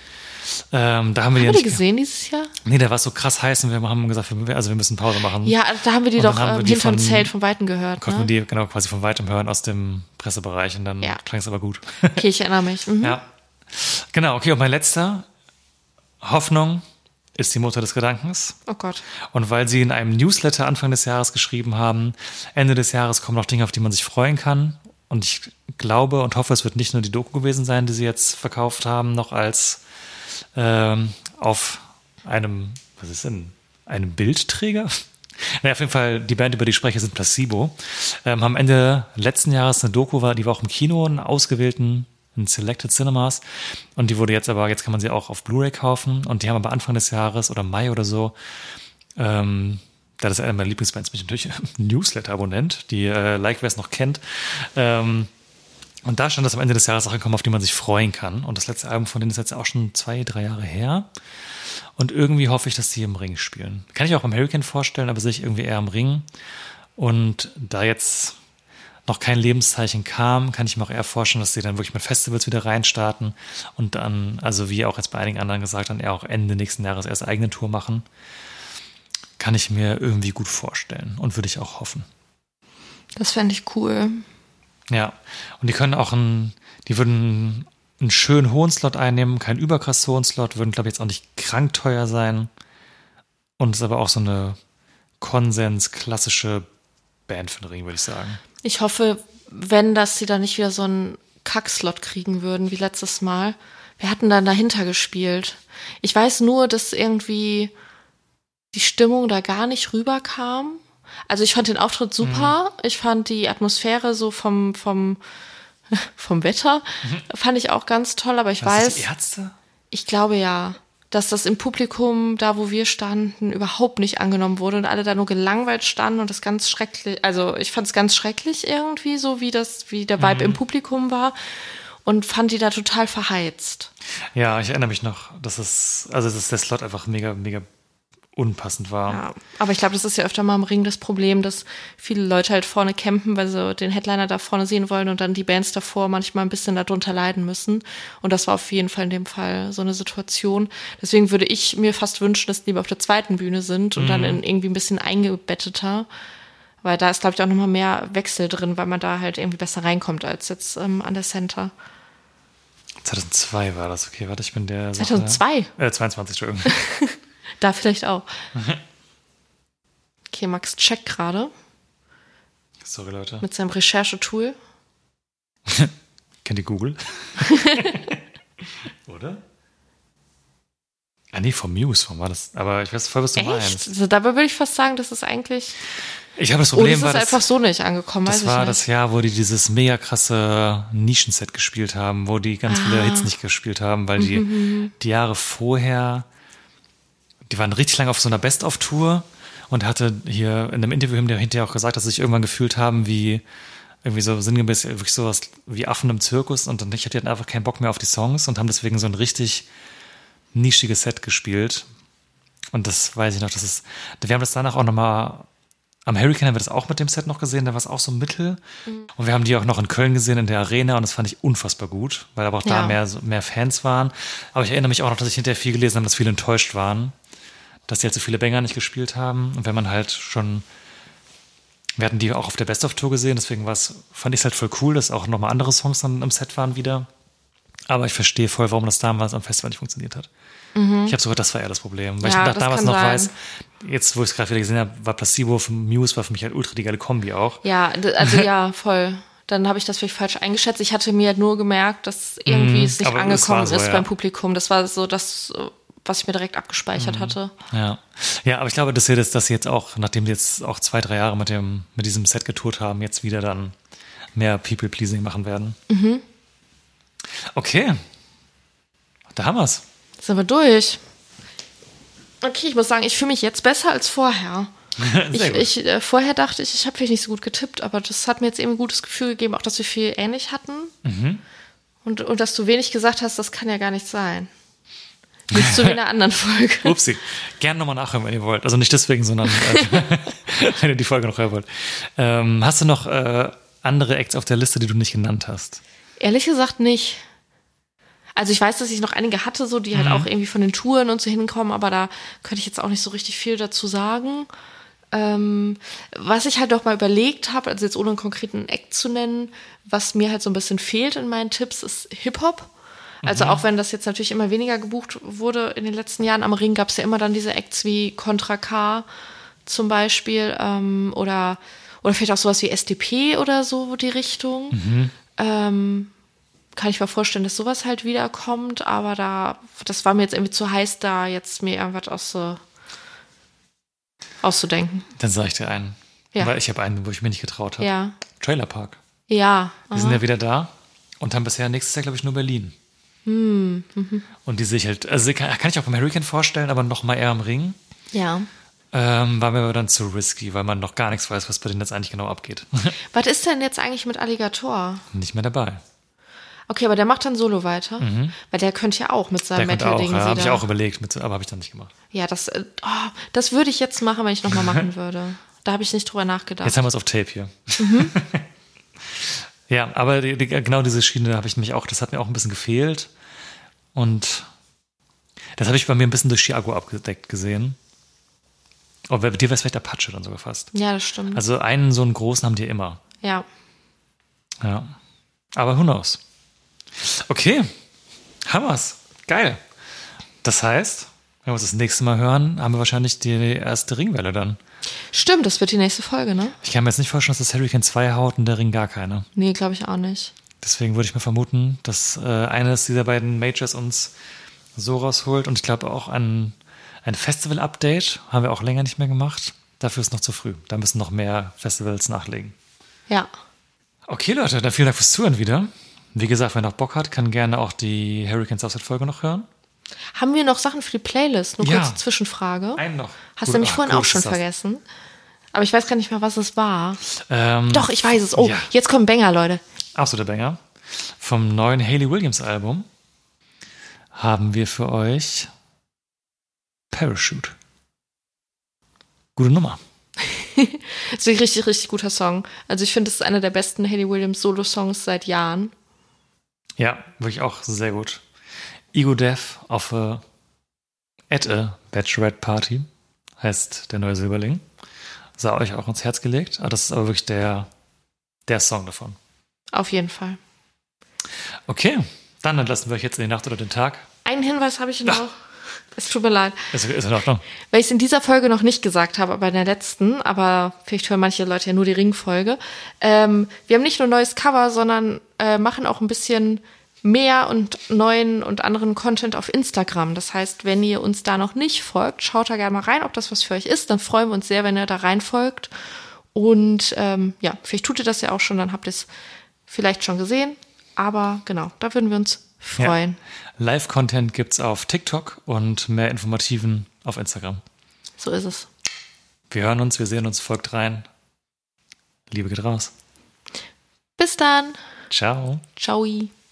Ähm, da haben wir, haben die, wir die nicht gesehen dieses Jahr? Nee, der war so krass heiß und wir haben gesagt, wir, also wir müssen Pause machen. Ja, da haben wir die doch ähm, hinterm Zelt von Weitem gehört. Konnten ne? wir die genau quasi von Weitem hören aus dem Pressebereich und dann ja. klang es aber gut. Okay, ich erinnere mich. Mhm. Ja. Genau, okay, und mein letzter Hoffnung ist die Mutter des Gedankens. Oh Gott. Und weil sie in einem Newsletter Anfang des Jahres geschrieben haben, Ende des Jahres kommen noch Dinge, auf die man sich freuen kann. Und ich glaube und hoffe, es wird nicht nur die Doku gewesen sein, die sie jetzt verkauft haben, noch als ähm, auf einem, was ist denn, einem Bildträger? Naja, auf jeden Fall, die Band, über die ich spreche, sind Placebo. Ähm, haben Ende letzten Jahres eine Doku, war, die war auch im Kino, in ausgewählten in Selected Cinemas und die wurde jetzt aber, jetzt kann man sie auch auf Blu-ray kaufen und die haben aber Anfang des Jahres oder Mai oder so, ähm, da das ist einer meiner Lieblingsbands, bin ich natürlich Newsletter-Abonnent, die äh, like, wer es noch kennt, ähm, Und da stand das am Ende des Jahres Sachen kommen, auf die man sich freuen kann. Und das letzte Album von denen ist jetzt auch schon zwei, drei Jahre her. Und irgendwie hoffe ich, dass die im Ring spielen. Kann ich auch beim Hurricane vorstellen, aber sehe ich irgendwie eher im Ring. Und da jetzt noch kein Lebenszeichen kam, kann ich mir auch eher vorstellen, dass sie dann wirklich mit Festivals wieder reinstarten und dann, also wie auch jetzt bei einigen anderen gesagt, dann eher auch Ende nächsten Jahres erst eigene Tour machen. Kann ich mir irgendwie gut vorstellen und würde ich auch hoffen. Das fände ich cool. Ja, und die können auch einen, die würden einen schönen hohen Slot einnehmen, keinen überkrass hohen Slot, würden, glaube ich, jetzt auch nicht krank teuer sein. Und es ist aber auch so eine Konsens-klassische Band für den Ring, würde ich sagen. Ich hoffe, wenn, dass sie da nicht wieder so einen Kackslot kriegen würden, wie letztes Mal. Wir hatten dann dahinter gespielt. Ich weiß nur, dass irgendwie die Stimmung da gar nicht rüberkam. Also ich fand den Auftritt super. Mhm. Ich fand die Atmosphäre so vom, vom, vom Wetter, mhm. fand ich auch ganz toll. Aber ich Was, weiß, ist die Ärzte? Ich glaube ja, dass das im Publikum, da wo wir standen, überhaupt nicht angenommen wurde und alle da nur gelangweilt standen und das ganz schrecklich, also ich fand es ganz schrecklich irgendwie, so wie das, wie der Vibe mhm. im Publikum war und fand die da total verheizt. Ja, ich erinnere mich noch, dass es, also dass der Slot einfach mega, mega unpassend war. Ja, aber ich glaube, das ist ja öfter mal im Ring das Problem, dass viele Leute halt vorne campen, weil sie den Headliner da vorne sehen wollen und dann die Bands davor manchmal ein bisschen darunter leiden müssen. Und das war auf jeden Fall in dem Fall so eine Situation. Deswegen würde ich mir fast wünschen, dass die lieber auf der zweiten Bühne sind und mhm. dann in irgendwie ein bisschen eingebetteter. Weil da ist, glaube ich, auch nochmal mehr Wechsel drin, weil man da halt irgendwie besser reinkommt als jetzt ähm, an der Center. zweitausendzwei war das, okay, warte, ich bin der zweitausendzwei? Sache, äh, zweiundzwanzig, Entschuldigung. Da vielleicht auch. Okay, Max checkt gerade. Sorry, Leute. Mit seinem Recherchetool. Kennt ihr Google? Oder? Ah, nee, vom Muse, warum war das? Aber ich weiß voll, was du Echt? meinst. Also, dabei würde ich fast sagen, das ist eigentlich. Ich habe das Problem, oh, das ist war einfach das, so nicht angekommen. Das weiß war ich das nicht. Jahr, wo die dieses mega krasse Nischenset gespielt haben, wo die ganz ah. viele Hits nicht gespielt haben, weil die, mhm. die Jahre vorher, die waren richtig lange auf so einer Best-of-Tour und hatte hier in einem Interview hinterher auch gesagt, dass sie sich irgendwann gefühlt haben wie irgendwie so sinngemäß wirklich sowas wie Affen im Zirkus und dann ich hatte einfach keinen Bock mehr auf die Songs und haben deswegen so ein richtig nischiges Set gespielt. Und das weiß ich noch, das ist, wir haben das danach auch nochmal, am Hurricane haben wir das auch mit dem Set noch gesehen, da war es auch so mittel. Mhm. Und wir haben die auch noch in Köln gesehen, in der Arena, und das fand ich unfassbar gut, weil aber auch ja. da mehr, mehr Fans waren. Aber ich erinnere mich auch noch, dass ich hinterher viel gelesen habe, dass viele enttäuscht waren, dass die halt so viele Banger nicht gespielt haben. Und wenn man halt schon, wir hatten die auch auf der Best-of-Tour gesehen, deswegen war's, fand ich es halt voll cool, dass auch nochmal andere Songs dann im Set waren wieder. Aber ich verstehe voll, warum das damals am Festival nicht funktioniert hat. Mhm. Ich habe sogar, das war eher das Problem. Weil ja, ich damals noch sein. weiß, jetzt wo ich es gerade wieder gesehen habe, war Placebo von Muse, war für mich halt ultra die geile Kombi auch. Ja, also ja, voll. Dann habe ich das vielleicht falsch eingeschätzt. Ich hatte mir nur gemerkt, dass irgendwie mm, es nicht angekommen so, ist ja. beim Publikum. Das war so das, was ich mir direkt abgespeichert mm, hatte. Ja. Ja, aber ich glaube, dass wir das, dass sie jetzt auch, nachdem sie jetzt auch zwei, drei Jahre mit dem, mit diesem Set getourt haben, jetzt wieder dann mehr People-Pleasing machen werden. Mhm. Okay. Da haben wir's. Sind wir durch. Okay, ich muss sagen, ich fühle mich jetzt besser als vorher. ich, ich, äh, vorher dachte ich, ich habe vielleicht nicht so gut getippt, aber das hat mir jetzt eben ein gutes Gefühl gegeben, auch dass wir viel ähnlich hatten. Mhm. Und, und dass du wenig gesagt hast, das kann ja gar nicht sein. Nicht so wie in einer anderen Folge. Upsi. Gerne nochmal nachhören, wenn ihr wollt. Also nicht deswegen, sondern äh, wenn ihr die Folge noch hören wollt. Ähm, hast du noch äh, andere Acts auf der Liste, die du nicht genannt hast? Ehrlich gesagt nicht. Also ich weiß, dass ich noch einige hatte, so die halt mhm. auch irgendwie von den Touren und so hinkommen, aber da könnte ich jetzt auch nicht so richtig viel dazu sagen. Ähm, was ich halt doch mal überlegt habe, also jetzt ohne einen konkreten Act zu nennen, was mir halt so ein bisschen fehlt in meinen Tipps, ist Hip-Hop. Also mhm. auch wenn das jetzt natürlich immer weniger gebucht wurde in den letzten Jahren, am Ring gab es ja immer dann diese Acts wie Contra K zum Beispiel ähm, oder, oder vielleicht auch sowas wie S D P oder so die Richtung. Mhm. Ähm, kann ich mir vorstellen, dass sowas halt wiederkommt, aber da, das war mir jetzt irgendwie zu heiß, da jetzt mir irgendwas aus, äh, auszudenken. Dann sage ich dir einen. Ja. Weil ich habe einen, wo ich mir nicht getraut habe. Ja. Trailer Park. Ja. Die aha. sind ja wieder da und haben bisher nächstes Jahr, glaube ich, nur Berlin. Hm. Mhm. Und die sehe ich halt, also kann, kann ich auch beim Hurricane vorstellen, aber noch mal eher am Ring. Ja. Ähm, war mir aber dann zu risky, weil man noch gar nichts weiß, was bei denen jetzt eigentlich genau abgeht. Was ist denn jetzt eigentlich mit Alligator? Nicht mehr dabei. Okay, aber der macht dann Solo weiter. Mhm. Weil der könnte ja auch mit seinem Der könnte auch, Metal-Ding. ja, habe ich da- auch überlegt, mit, aber habe ich dann nicht gemacht. Ja, das, äh, oh, das würde ich jetzt machen, wenn ich nochmal machen würde. Da habe ich nicht drüber nachgedacht. Jetzt haben wir es auf Tape hier. Mhm. Ja, aber die, die, genau diese Schiene habe ich nämlich auch, das hat mir auch ein bisschen gefehlt. Und das habe ich bei mir ein bisschen durch Chiago abgedeckt gesehen. Aber bei dir wäre es vielleicht Apache dann sogar fast. Ja, das stimmt. Also einen so einen großen haben die immer. Ja. Ja. Aber who knows? Okay. Hammer's. Geil. Das heißt, wenn wir uns das nächste Mal hören, haben wir wahrscheinlich die erste Ringwelle dann. Stimmt, das wird die nächste Folge, ne? Ich kann mir jetzt nicht vorstellen, dass das Hurricane zwei haut und der Ring gar keine. Nee, glaube ich auch nicht. Deswegen würde ich mir vermuten, dass äh, eines dieser beiden Majors uns so rausholt. Und ich glaube auch ein, ein Festival-Update haben wir auch länger nicht mehr gemacht. Dafür ist noch zu früh. Da müssen noch mehr Festivals nachlegen. Ja. Okay, Leute, dann vielen Dank fürs Zuhören wieder. Wie gesagt, wer noch Bock hat, kann gerne auch die Hurricane Southside-Folge noch hören. Haben wir noch Sachen für die Playlist? Nur Ja. kurze Zwischenfrage. Einen noch. Hast Gut, du nämlich ach, vorhin gut, auch schon ist das. vergessen. Aber ich weiß gar nicht mehr, was es war. Ähm, Doch, ich weiß es. Oh, ja. jetzt kommen Banger, Leute. Absoluter Banger. Vom neuen Hayley Williams Album haben wir für euch Parachute. Gute Nummer. Das ist ein richtig, richtig guter Song. Also ich finde, es ist einer der besten Hayley Williams Solo-Songs seit Jahren. Ja, wirklich auch sehr gut. Ego Death auf a, at a Bachelorette Party heißt der neue Silberling. Sei euch auch ins Herz gelegt. Aber das ist aber wirklich der, der Song davon. Auf jeden Fall. Okay, dann entlassen wir euch jetzt in die Nacht oder den Tag. Einen Hinweis habe ich noch. Es tut mir leid. Ist, ist in Ordnung. Weil ich es in dieser Folge noch nicht gesagt habe, aber in der letzten, aber vielleicht hören manche Leute ja nur die Ringfolge. Ähm, wir haben nicht nur neues Cover, sondern äh, machen auch ein bisschen mehr und neuen und anderen Content auf Instagram. Das heißt, wenn ihr uns da noch nicht folgt, schaut da gerne mal rein, ob das was für euch ist. Dann freuen wir uns sehr, wenn ihr da rein folgt. Und ähm, ja, vielleicht tut ihr das ja auch schon, dann habt ihr es vielleicht schon gesehen. Aber genau, da würden wir uns freuen. Ja. Live-Content gibt's auf TikTok und mehr Informativen auf Instagram. So ist es. Wir hören uns, wir sehen uns, folgt rein. Liebe geht raus. Bis dann. Ciao. Ciao.